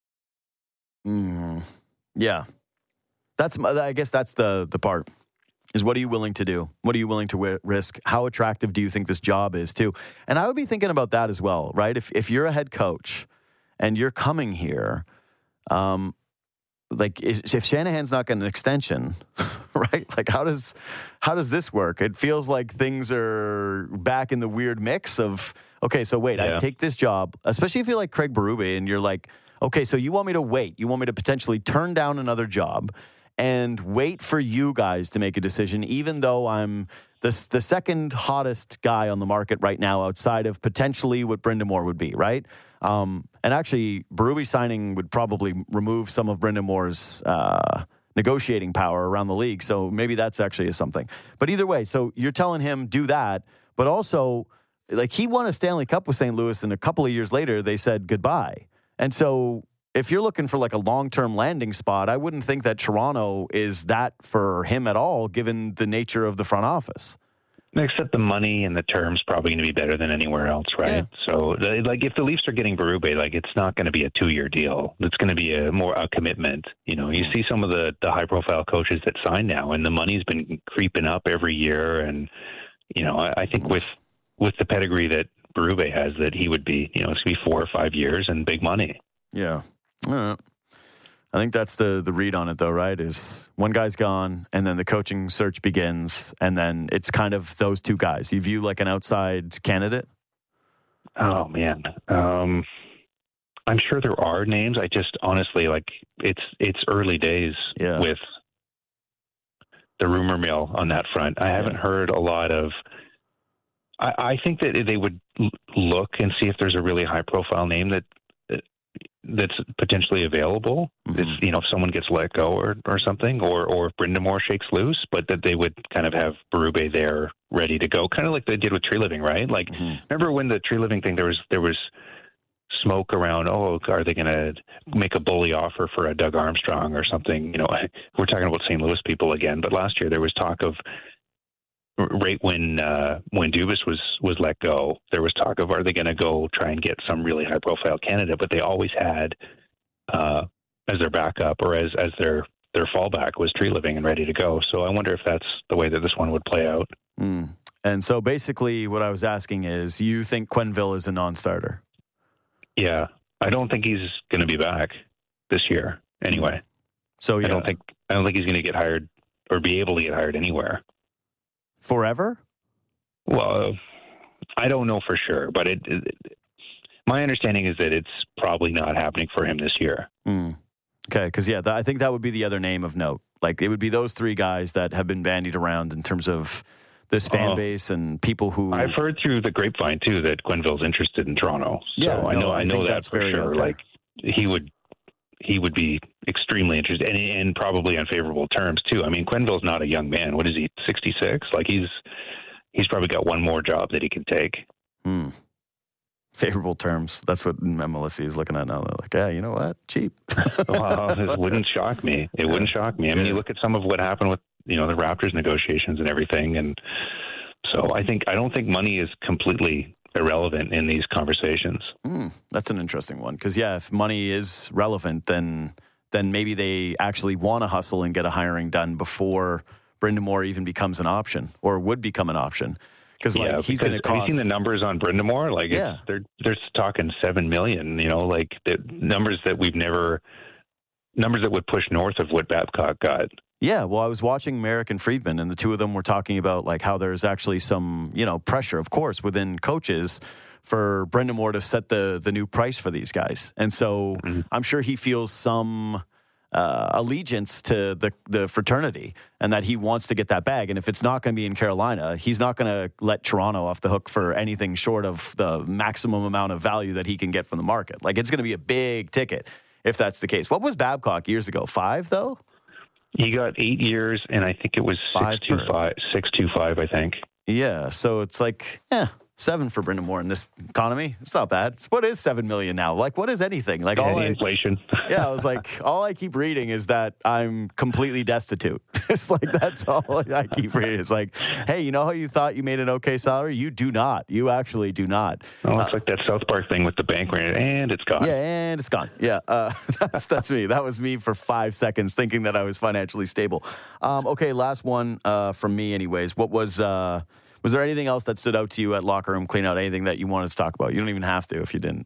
you. Yeah, I guess that's the part, is what are you willing to do? What are you willing to risk? How attractive do you think this job is too? And I would be thinking about that as well, right? If you're a head coach and you're coming here, like, if Shanahan's not getting an extension, right? Like, how does this work? It feels like things are back in the weird mix of, okay, so wait, I take this job, especially if you're like Craig Berube and you're like, okay, so you want me to wait. You want me to potentially turn down another job and wait for you guys to make a decision, even though I'm the second hottest guy on the market right now outside of potentially what Brind'Amour would be, right? And actually, Berube signing would probably remove some of Brind'Amour's negotiating power around the league. So maybe that's actually something. But either way, so you're telling him do that, but also, like, he won a Stanley Cup with St. Louis, and a couple of years later, they said goodbye. And so if you're looking for like a long-term landing spot, I wouldn't think that Toronto is that for him at all, given the nature of the front office. Except the money and the terms probably going to be better than anywhere else, right? Yeah. So, like, if the Leafs are getting Berube, like, it's not going to be a 2-year deal. It's going to be a commitment. You see some of the high-profile coaches that sign now, and the money's been creeping up every year. And I think with the pedigree that Berube has, that he would be, it's going to be 4 or 5 years and big money. Yeah. I think that's the read on it, though, right? Is one guy's gone, and then the coaching search begins, and then it's kind of those two guys. You view like an outside candidate? Oh, man. I'm sure there are names. I just honestly, like, it's early days with rumor mill on that front. I haven't heard a lot of. I think that they would look and see if there's a really high profile name that's potentially available. It's, if someone gets let go or something, or if Brind'Amour shakes loose, but that they would kind of have Berube there ready to go, kind of like they did with Tree Living, right? Like, remember when the Tree Living thing, there was smoke around, are they going to make a bully offer for a Doug Armstrong or something? We're talking about St. Louis people again, but last year there was talk of, right when Dubas was let go, there was talk of, are they going to go try and get some really high profile candidate? But they always had as their backup or as their fallback was Tree Living and ready to go. So I wonder if that's the way that this one would play out. And so basically what I was asking is, you think Quenneville is a non-starter? Yeah, I don't think he's going to be back this year anyway. So I don't think he's going to get hired or be able to get hired anywhere. Forever? Well, I don't know for sure, but my understanding is that it's probably not happening for him this year. Okay, because I think that would be the other name of note. Like, it would be those three guys that have been bandied around in terms of this fan base and people who. I've heard through the grapevine too that Quenneville's interested in Toronto. So I know that for sure. Like, he would be extremely interested and probably on favorable terms too. I mean, Quenneville's not a young man. What is he, 66? Like, he's probably got one more job that he can take. Favorable terms. That's what MLSE is looking at now. They're like, yeah, you know what? Cheap. Well, it wouldn't shock me. It wouldn't shock me. I mean, you look at some of what happened with, the Raptors negotiations and everything. And so I don't think money is completely irrelevant in these conversations. That's an interesting one. Because, if money is relevant, then maybe they actually want to hustle and get a hiring done before Brind'Amour even becomes an option or would become an option. He's going to cost. Have you seen the numbers on Brind'Amour? Like, they're talking $7 million, like the numbers that numbers that would push north of what Babcock got. Yeah, well, I was watching Merrick and Friedman, and the two of them were talking about like how there's actually some, pressure, of course, within coaches for Brind'Amour to set the new price for these guys. And so I'm sure he feels some allegiance to the fraternity and that he wants to get that bag. And if it's not going to be in Carolina, he's not going to let Toronto off the hook for anything short of the maximum amount of value that he can get from the market. Like, it's going to be a big ticket if that's the case. What was Babcock years ago? 5, though? He got 8 years, and I think it was 625, I think. Yeah, so it's like, 7 for Brind'Amour in this economy. It's not bad. What is $7 million now? Like, what is anything? Like, inflation. I was like, all I keep reading is that I'm completely destitute. It's like, that's all I keep reading. It's like, hey, you know how you thought you made an okay salary? You do not. You actually do not. Oh, it's like that South Park thing with the bank rate, and it's gone. Yeah, and it's gone. Yeah, that's me. That was me for 5 seconds thinking that I was financially stable. Okay, last one from me anyways. What was there anything else that stood out to you at locker room cleanout? Anything that you wanted to talk about? You don't even have to if you didn't.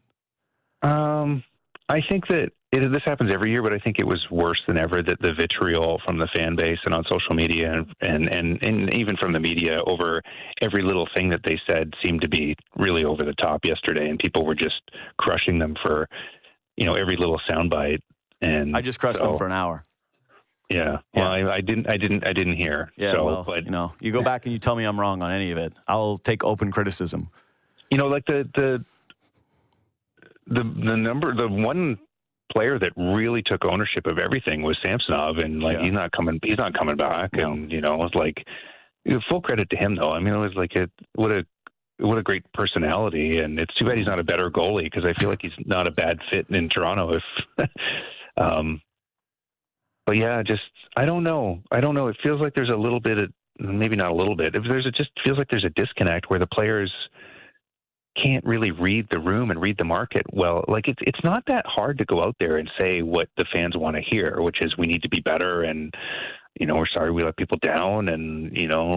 I think that this happens every year, but I think it was worse than ever that the vitriol from the fan base and on social media and even from the media over every little thing that they said seemed to be really over the top yesterday, and people were just crushing them for, every little soundbite. And I just crushed them for an hour. Yeah. Well, I didn't hear. Yeah. So, but you go back and you tell me I'm wrong on any of it. I'll take open criticism. Like the one player that really took ownership of everything was Samsonov, and he's not coming back. No. And it's like, full credit to him though. I mean, it was like what a great personality, and it's too bad he's not a better goalie, because I feel like he's not a bad fit in Toronto. But yeah, I don't know. It feels like there's a little bit of, maybe not a little bit. It just feels like there's a disconnect where the players can't really read the room and read the market well. Like, it's not that hard to go out there and say what the fans want to hear, which is we need to be better, and we're sorry we let people down, and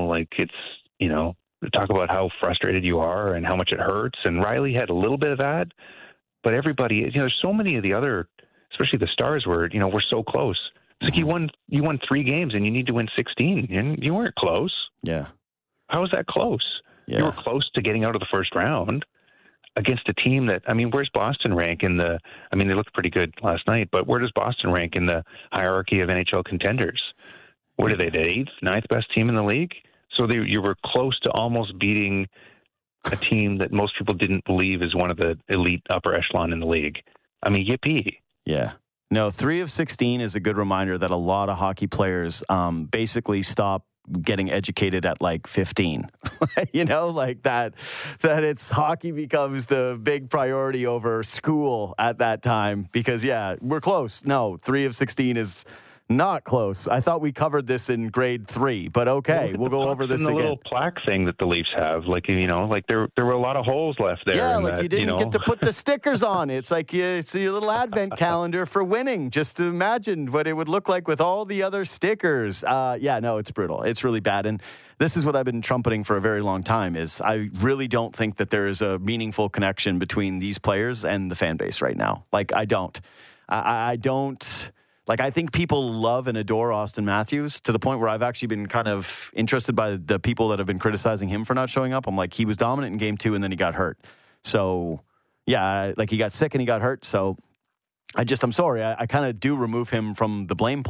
talk about how frustrated you are and how much it hurts. And Riley had a little bit of that, but everybody, there's so many of the other, especially the Stars, were we're so close. It's like you won 3 games and you need to win 16, and you weren't close. Yeah. How is that close? Yeah. You were close to getting out of the first round against a team that, where's Boston rank in the, they looked pretty good last night, but where does Boston rank in the hierarchy of NHL contenders? What are they, the 8th, 9th best team in the league? So you were close to almost beating a team that most people didn't believe is one of the elite upper echelon in the league. I mean, yippee. Yeah. No, 3 of 16 is a good reminder that a lot of hockey players basically stop getting educated at like 15. You know, like that it's hockey becomes the big priority over school at that time because, yeah, we're close. No, 3 of 16 is not close. I thought we covered this in grade 3, but okay, we'll go over this again. The little plaque thing that the Leafs have, like, you know, like there were a lot of holes left there. Yeah, like you didn't get to put the stickers on. It's like it's your little advent calendar for winning. Just to imagine what it would look like with all the other stickers. Yeah, no, it's brutal. It's really bad. And this is what I've been trumpeting for a very long time is I really don't think that there is a meaningful connection between these players and the fan base right now. Like, I don't. I don't... Like, I think people love and adore Auston Matthews to the point where I've actually been kind of interested by the people that have been criticizing him for not showing up. I'm like, he was dominant in game 2 and then he got hurt. So, yeah, like he got sick and he got hurt. So, I'm sorry. I kind of do remove him from the blame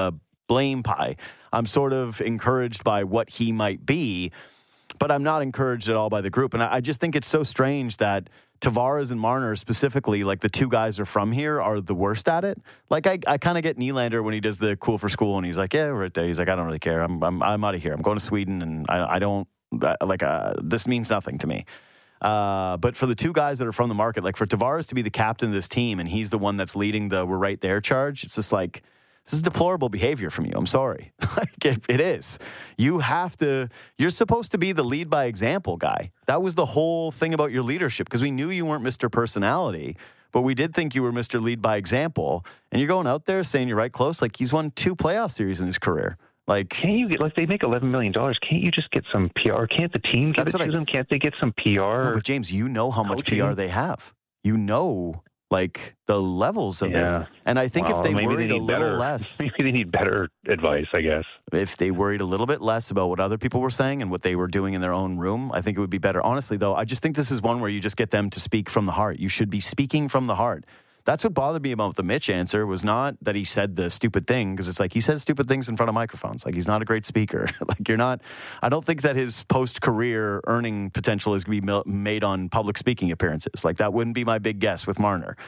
pie. I'm sort of encouraged by what he might be, but I'm not encouraged at all by the group. And I just think it's so strange that Tavares and Marner specifically, like the 2 guys are from here, are the worst at it. Like I kind of get Nylander when he does the cool for school and he's like, yeah, we're right there. He's like, I don't really care. I'm out of here. I'm going to Sweden and I don't this means nothing to me. But for the 2 guys that are from the market, like for Tavares to be the captain of this team and he's the one that's leading the we're right there charge, it's just like, this is deplorable behavior from you. I'm sorry. Like it is. You're supposed to be the lead by example guy. That was the whole thing about your leadership because we knew you weren't Mr. Personality, but we did think you were Mr. Lead by Example. And you're going out there saying you're right close. Like he's won 2 playoff series in his career. Like, can't you get, like, they make $11 million. Can't you just get some PR? Can't the team give it to them? Can't they get some PR? No, but James, you know how much PR they have. You know, like the levels of it. And I think if they worried a little less. Maybe they need better advice, I guess. If they worried a little bit less about what other people were saying and what they were doing in their own room, I think it would be better. Honestly, though, I just think this is one where you just get them to speak from the heart. You should be speaking from the heart. That's what bothered me about the Mitch answer was not that he said the stupid thing, because it's like he says stupid things in front of microphones. Like he's not a great speaker. Like you're not. I don't think that his post-career earning potential is going to be made on public speaking appearances. Like that wouldn't be my big guess with Marner.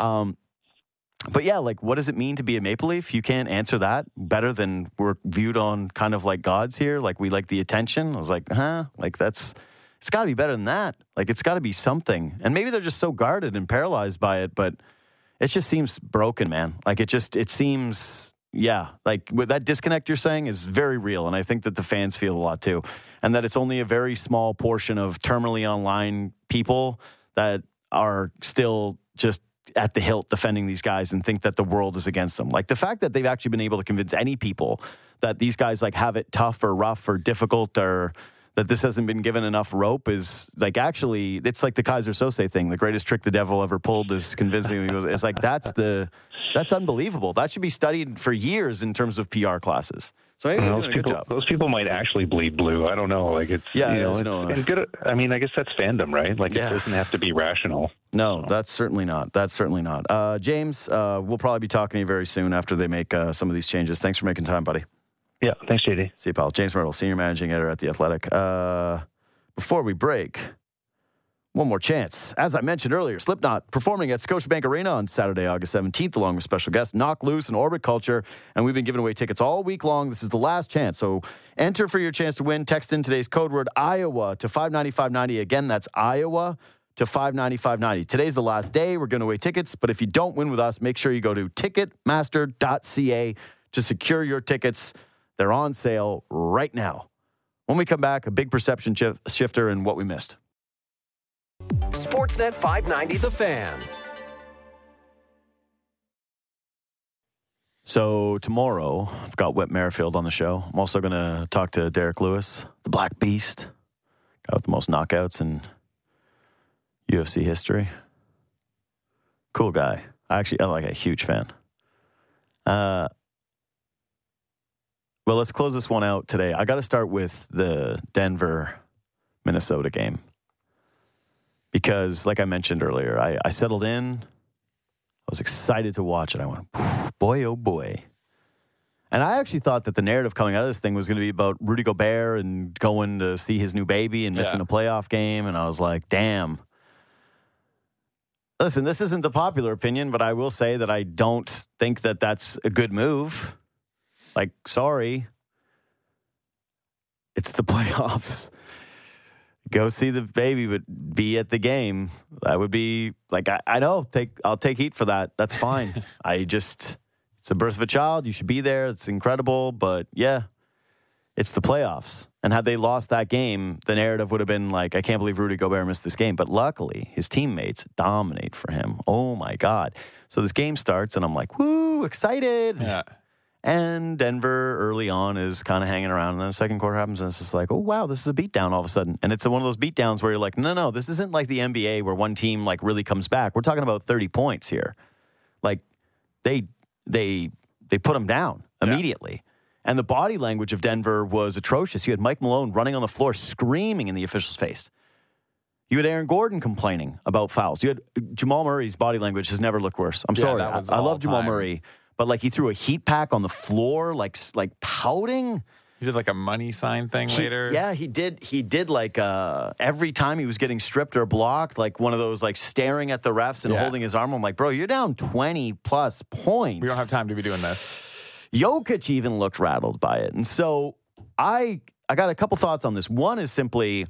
But yeah, like what does it mean to be a Maple Leaf? You can't answer that better than we're viewed on kind of like gods here. Like we like the attention. I was like, like it's got to be better than that. Like it's got to be something. And maybe they're just so guarded and paralyzed by it, but it just seems broken, man. Like it seems, like with that disconnect you're saying is very real. And I think that the fans feel a lot too. And that it's only a very small portion of terminally online people that are still just at the hilt defending these guys and think that the world is against them. Like the fact that they've actually been able to convince any people that these guys like have it tough or rough or difficult or that this hasn't been given enough rope is like actually it's like the Kaiser Sose thing. The greatest trick the devil ever pulled is convincing him. It's like that's unbelievable. That should be studied for years in terms of PR classes. So maybe they're doing a good job. Those people might actually bleed blue. I don't know. Like it's it's good. I mean, I guess that's fandom, right? Like it doesn't have to be rational. No, that's certainly not. James, we'll probably be talking to you very soon after they make some of these changes. Thanks for making time, buddy. Yeah, thanks, JD. See you, pal. James Myrtle, Senior Managing Editor at The Athletic. Before we break, one more chance. As I mentioned earlier, Slipknot performing at Scotiabank Arena on Saturday, August 17th, along with special guests Knock Loose and Orbit Culture. And we've been giving away tickets all week long. This is the last chance. So enter for your chance to win. Text in today's code word Iowa to 59590. Again, that's Iowa to 59590. Today's the last day. We're giving away tickets. But if you don't win with us, make sure you go to ticketmaster.ca to secure your tickets. They're on sale right now. When we come back, a big perception shifter and what we missed. Sportsnet 590 The Fan. So tomorrow, I've got Whit Merrifield on the show. I'm also going to talk to Derek Lewis, the Black Beast, guy with the most knockouts in UFC history. Cool guy. I'm like a huge fan. Well, let's close this one out today. I got to start with the Denver-Minnesota game. Because, like I mentioned earlier, I settled in. I was excited to watch it. I went, boy, oh boy. And I actually thought that the narrative coming out of this thing was going to be about Rudy Gobert and going to see his new baby and missing a playoff game. And I was like, damn. Listen, this isn't the popular opinion, but I will say that I don't think that that's a good move. Like, sorry. It's the playoffs. Go see the baby, but be at the game. That would be like, I know, I'll take heat for that. That's fine. It's the birth of a child. You should be there. It's incredible. But yeah, it's the playoffs. And had they lost that game, the narrative would have been like, I can't believe Rudy Gobert missed this game. But luckily, his teammates dominate for him. Oh my God. So this game starts and I'm like, woo, excited. Yeah. And Denver early on is kind of hanging around. And then the second quarter happens and it's just like, oh, wow, this is a beatdown all of a sudden. And it's one of those beatdowns where you're like, no, this isn't like the NBA where one team like really comes back. We're talking about 30 points here. Like they put them down immediately. And the body language of Denver was atrocious. You had Mike Malone running on the floor screaming in the official's face. You had Aaron Gordon complaining about fouls. You had Jamal Murray's body language has never looked worse. I'm sorry. I love Jamal Murray. But like he threw a heat pack on the floor, like pouting. He did like a money sign thing later. Yeah, he did. He did like every time he was getting stripped or blocked, like one of those like staring at the refs and holding his arm. I'm like, bro, you're down 20 plus points. We don't have time to be doing this. Jokic even looked rattled by it. And so I got a couple thoughts on this. One is simply,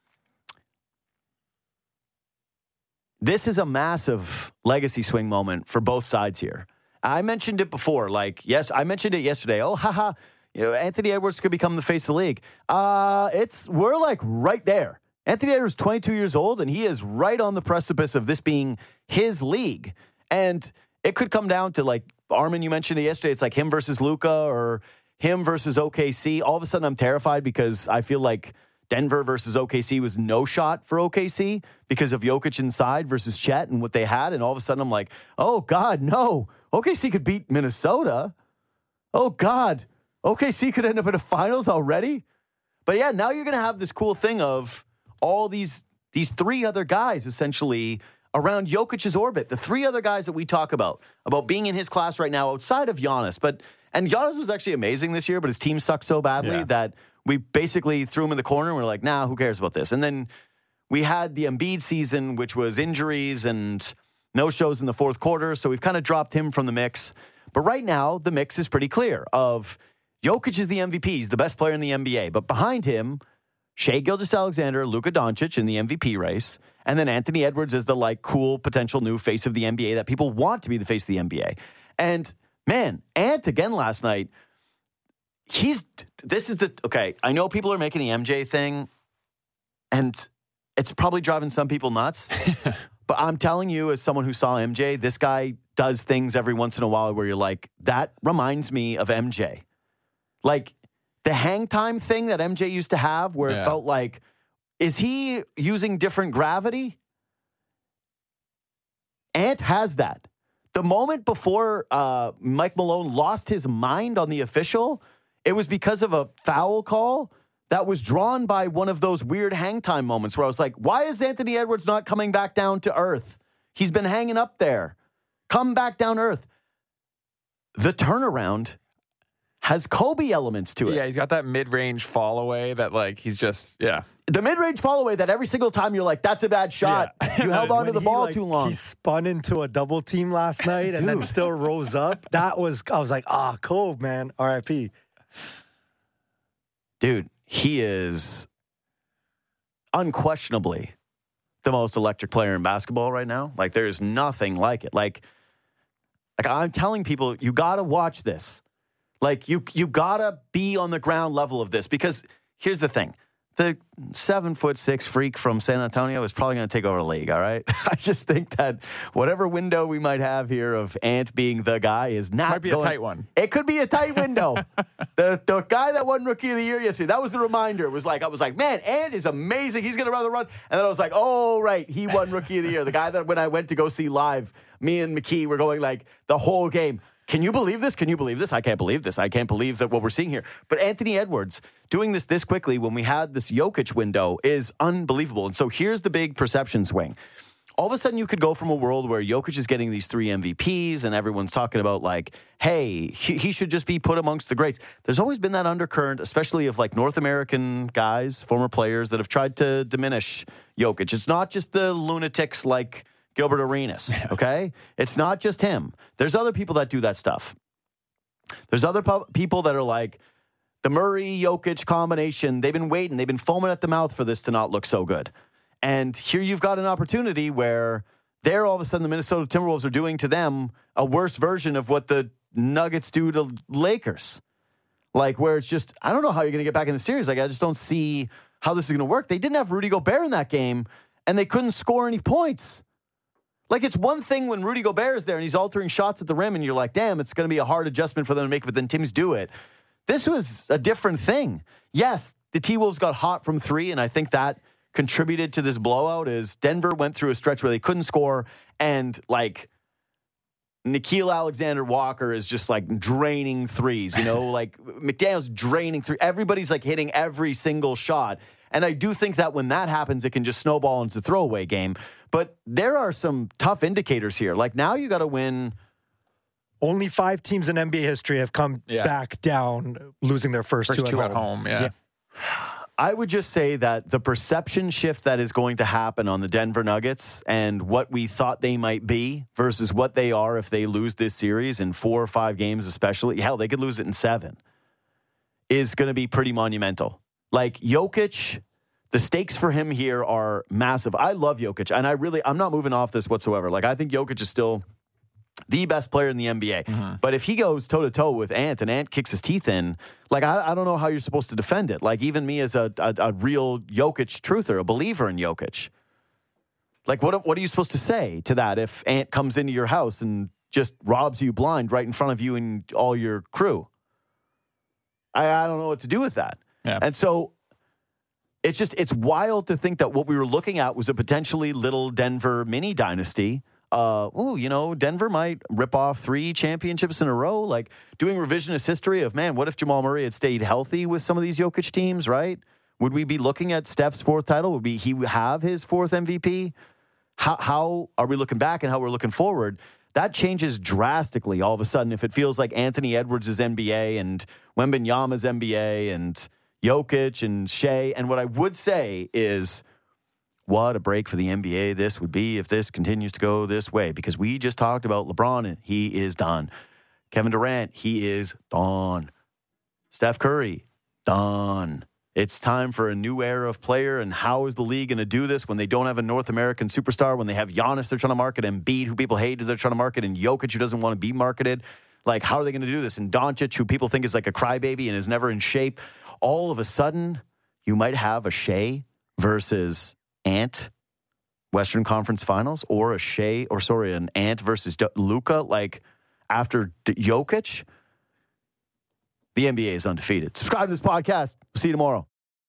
this is a massive legacy swing moment for both sides here. I mentioned it before. Like, yes, I mentioned it yesterday. Oh, haha. Anthony Edwards could become the face of the league. We're like right there. Anthony Edwards is 22 years old, and he is right on the precipice of this being his league. And it could come down to, like, Armin, you mentioned it yesterday. It's like him versus Luka or him versus OKC. All of a sudden, I'm terrified because I feel like Denver versus OKC was no shot for OKC because of Jokic inside versus Chet and what they had. And all of a sudden, I'm like, oh, God, no. OKC could beat Minnesota. Oh, God. OKC could end up in the finals already. But, yeah, now you're going to have this cool thing of all these three other guys essentially around Jokic's orbit. The three other guys that we talk about being in his class right now outside of Giannis. And Giannis was actually amazing this year, but his team sucked so badly that we basically threw him in the corner and we're like, nah, who cares about this? And then we had the Embiid season, which was injuries and no shows in the fourth quarter. So we've kind of dropped him from the mix. But right now, the mix is pretty clear of Jokic is the MVP. He's the best player in the NBA. But behind him, Shai Gilgeous-Alexander, Luka Doncic in the MVP race. And then Anthony Edwards is the like cool potential new face of the NBA that people want to be the face of the NBA. And man, Ant again last night, I know people are making the MJ thing and it's probably driving some people nuts. But I'm telling you, as someone who saw MJ, this guy does things every once in a while where you're like, that reminds me of MJ. Like the hang time thing that MJ used to have where it felt like, is he using different gravity? Ant has that. The moment before Mike Malone lost his mind on the official, it was because of a foul call that was drawn by one of those weird hang time moments where I was like, why is Anthony Edwards not coming back down to earth? He's been hanging up there. Come back down to earth. The turnaround has Kobe elements to it. Yeah, he's got that mid-range fall away that like he's just, The mid-range fall away that every single time you're like, that's a bad shot. Yeah. You held on to the ball too long. He spun into a double team last night and then still rose up. I was like, Kobe, man. RIP. Dude, he is unquestionably the most electric player in basketball right now. Like, there's nothing like it. Like I'm telling people, you got to watch this. Like, you got to be on the ground level of this because here's the thing. The 7'6" freak from San Antonio is probably going to take over the league, all right? I just think that whatever window we might have here of Ant being the guy is not might be a tight one. It could be a tight window. The guy that won Rookie of the Year yesterday, that was the reminder. It was like, I was like, man, Ant is amazing. He's going to run the run. And then I was like, oh, right, he won Rookie of the Year. The guy that when I went to go see live, me and McKee were going like the whole game. Can you believe this? Can you believe this? I can't believe this. I can't believe that what we're seeing here. But Anthony Edwards doing this quickly when we had this Jokic window is unbelievable. And so here's the big perception swing. all of a sudden you could go from a world where Jokic is getting these 3 MVPs and everyone's talking about like, hey, he should just be put amongst the greats. There's always been that undercurrent, especially of like North American guys, former players that have tried to diminish Jokic. It's not just the lunatics like Gilbert Arenas, okay? It's not just him. There's other people that do that stuff. There's other people that are like, the Murray-Jokic combination, they've been waiting. They've been foaming at the mouth for this to not look so good. And here you've got an opportunity where they're all of a sudden the Minnesota Timberwolves are doing to them a worse version of what the Nuggets do to Lakers. Like where it's just, I don't know how you're going to get back in the series. Like I just don't see how this is going to work. They didn't have Rudy Gobert in that game and they couldn't score any points. Like it's one thing when Rudy Gobert is there and he's altering shots at the rim and you're like, damn, it's going to be a hard adjustment for them to make, but then teams do it. This was a different thing. Yes, the T-Wolves got hot from 3 and I think that contributed to this blowout is Denver went through a stretch where they couldn't score and like Nickeil Alexander-Walker is just like draining threes, you know, like McDaniel's draining three. Everybody's like hitting every single shot. And I do think that when that happens, it can just snowball into the throwaway game. But there are some tough indicators here. Like now you got to win. Only 5 teams in NBA history have come back down, losing their first two at home. Yeah. I would just say that the perception shift that is going to happen on the Denver Nuggets and what we thought they might be versus what they are if they lose this series in 4 or 5 games especially, hell, they could lose it in 7, is going to be pretty monumental. Like Jokic, the stakes for him here are massive. I love Jokic, and I'm not moving off this whatsoever. Like I think Jokic is still the best player in the NBA. Mm-hmm. But if he goes toe-to-toe with Ant and Ant kicks his teeth in, like, I don't know how you're supposed to defend it. Like, even me as a real Jokic truther, a believer in Jokic, like, what are you supposed to say to that if Ant comes into your house and just robs you blind right in front of you and all your crew? I don't know what to do with that. Yeah. And so it's wild to think that what we were looking at was a potentially little Denver mini dynasty. Denver might rip off 3 championships in a row, like doing revisionist history of, man, what if Jamal Murray had stayed healthy with some of these Jokic teams, right? Would we be looking at Steph's 4th title? Would he have his 4th MVP? How are we looking back and how we're looking forward? That changes drastically all of a sudden if it feels like Anthony Edwards is NBA and Wembanyama's NBA and Jokic and Shea. And what I would say is, what a break for the NBA this would be if this continues to go this way. Because we just talked about LeBron, and he is done. Kevin Durant, he is done. Steph Curry, done. It's time for a new era of player, and how is the league going to do this when they don't have a North American superstar, when they have Giannis they're trying to market, Embiid, who people hate, they're trying to market, and Jokic, who doesn't want to be marketed? Like, how are they going to do this? And Doncic, who people think is like a crybaby and is never in shape. All of a sudden, you might have a Shea versus Ant Western Conference Finals, or an Ant versus Luka, like after Jokic. The NBA is undefeated. Subscribe to this podcast. We'll see you tomorrow.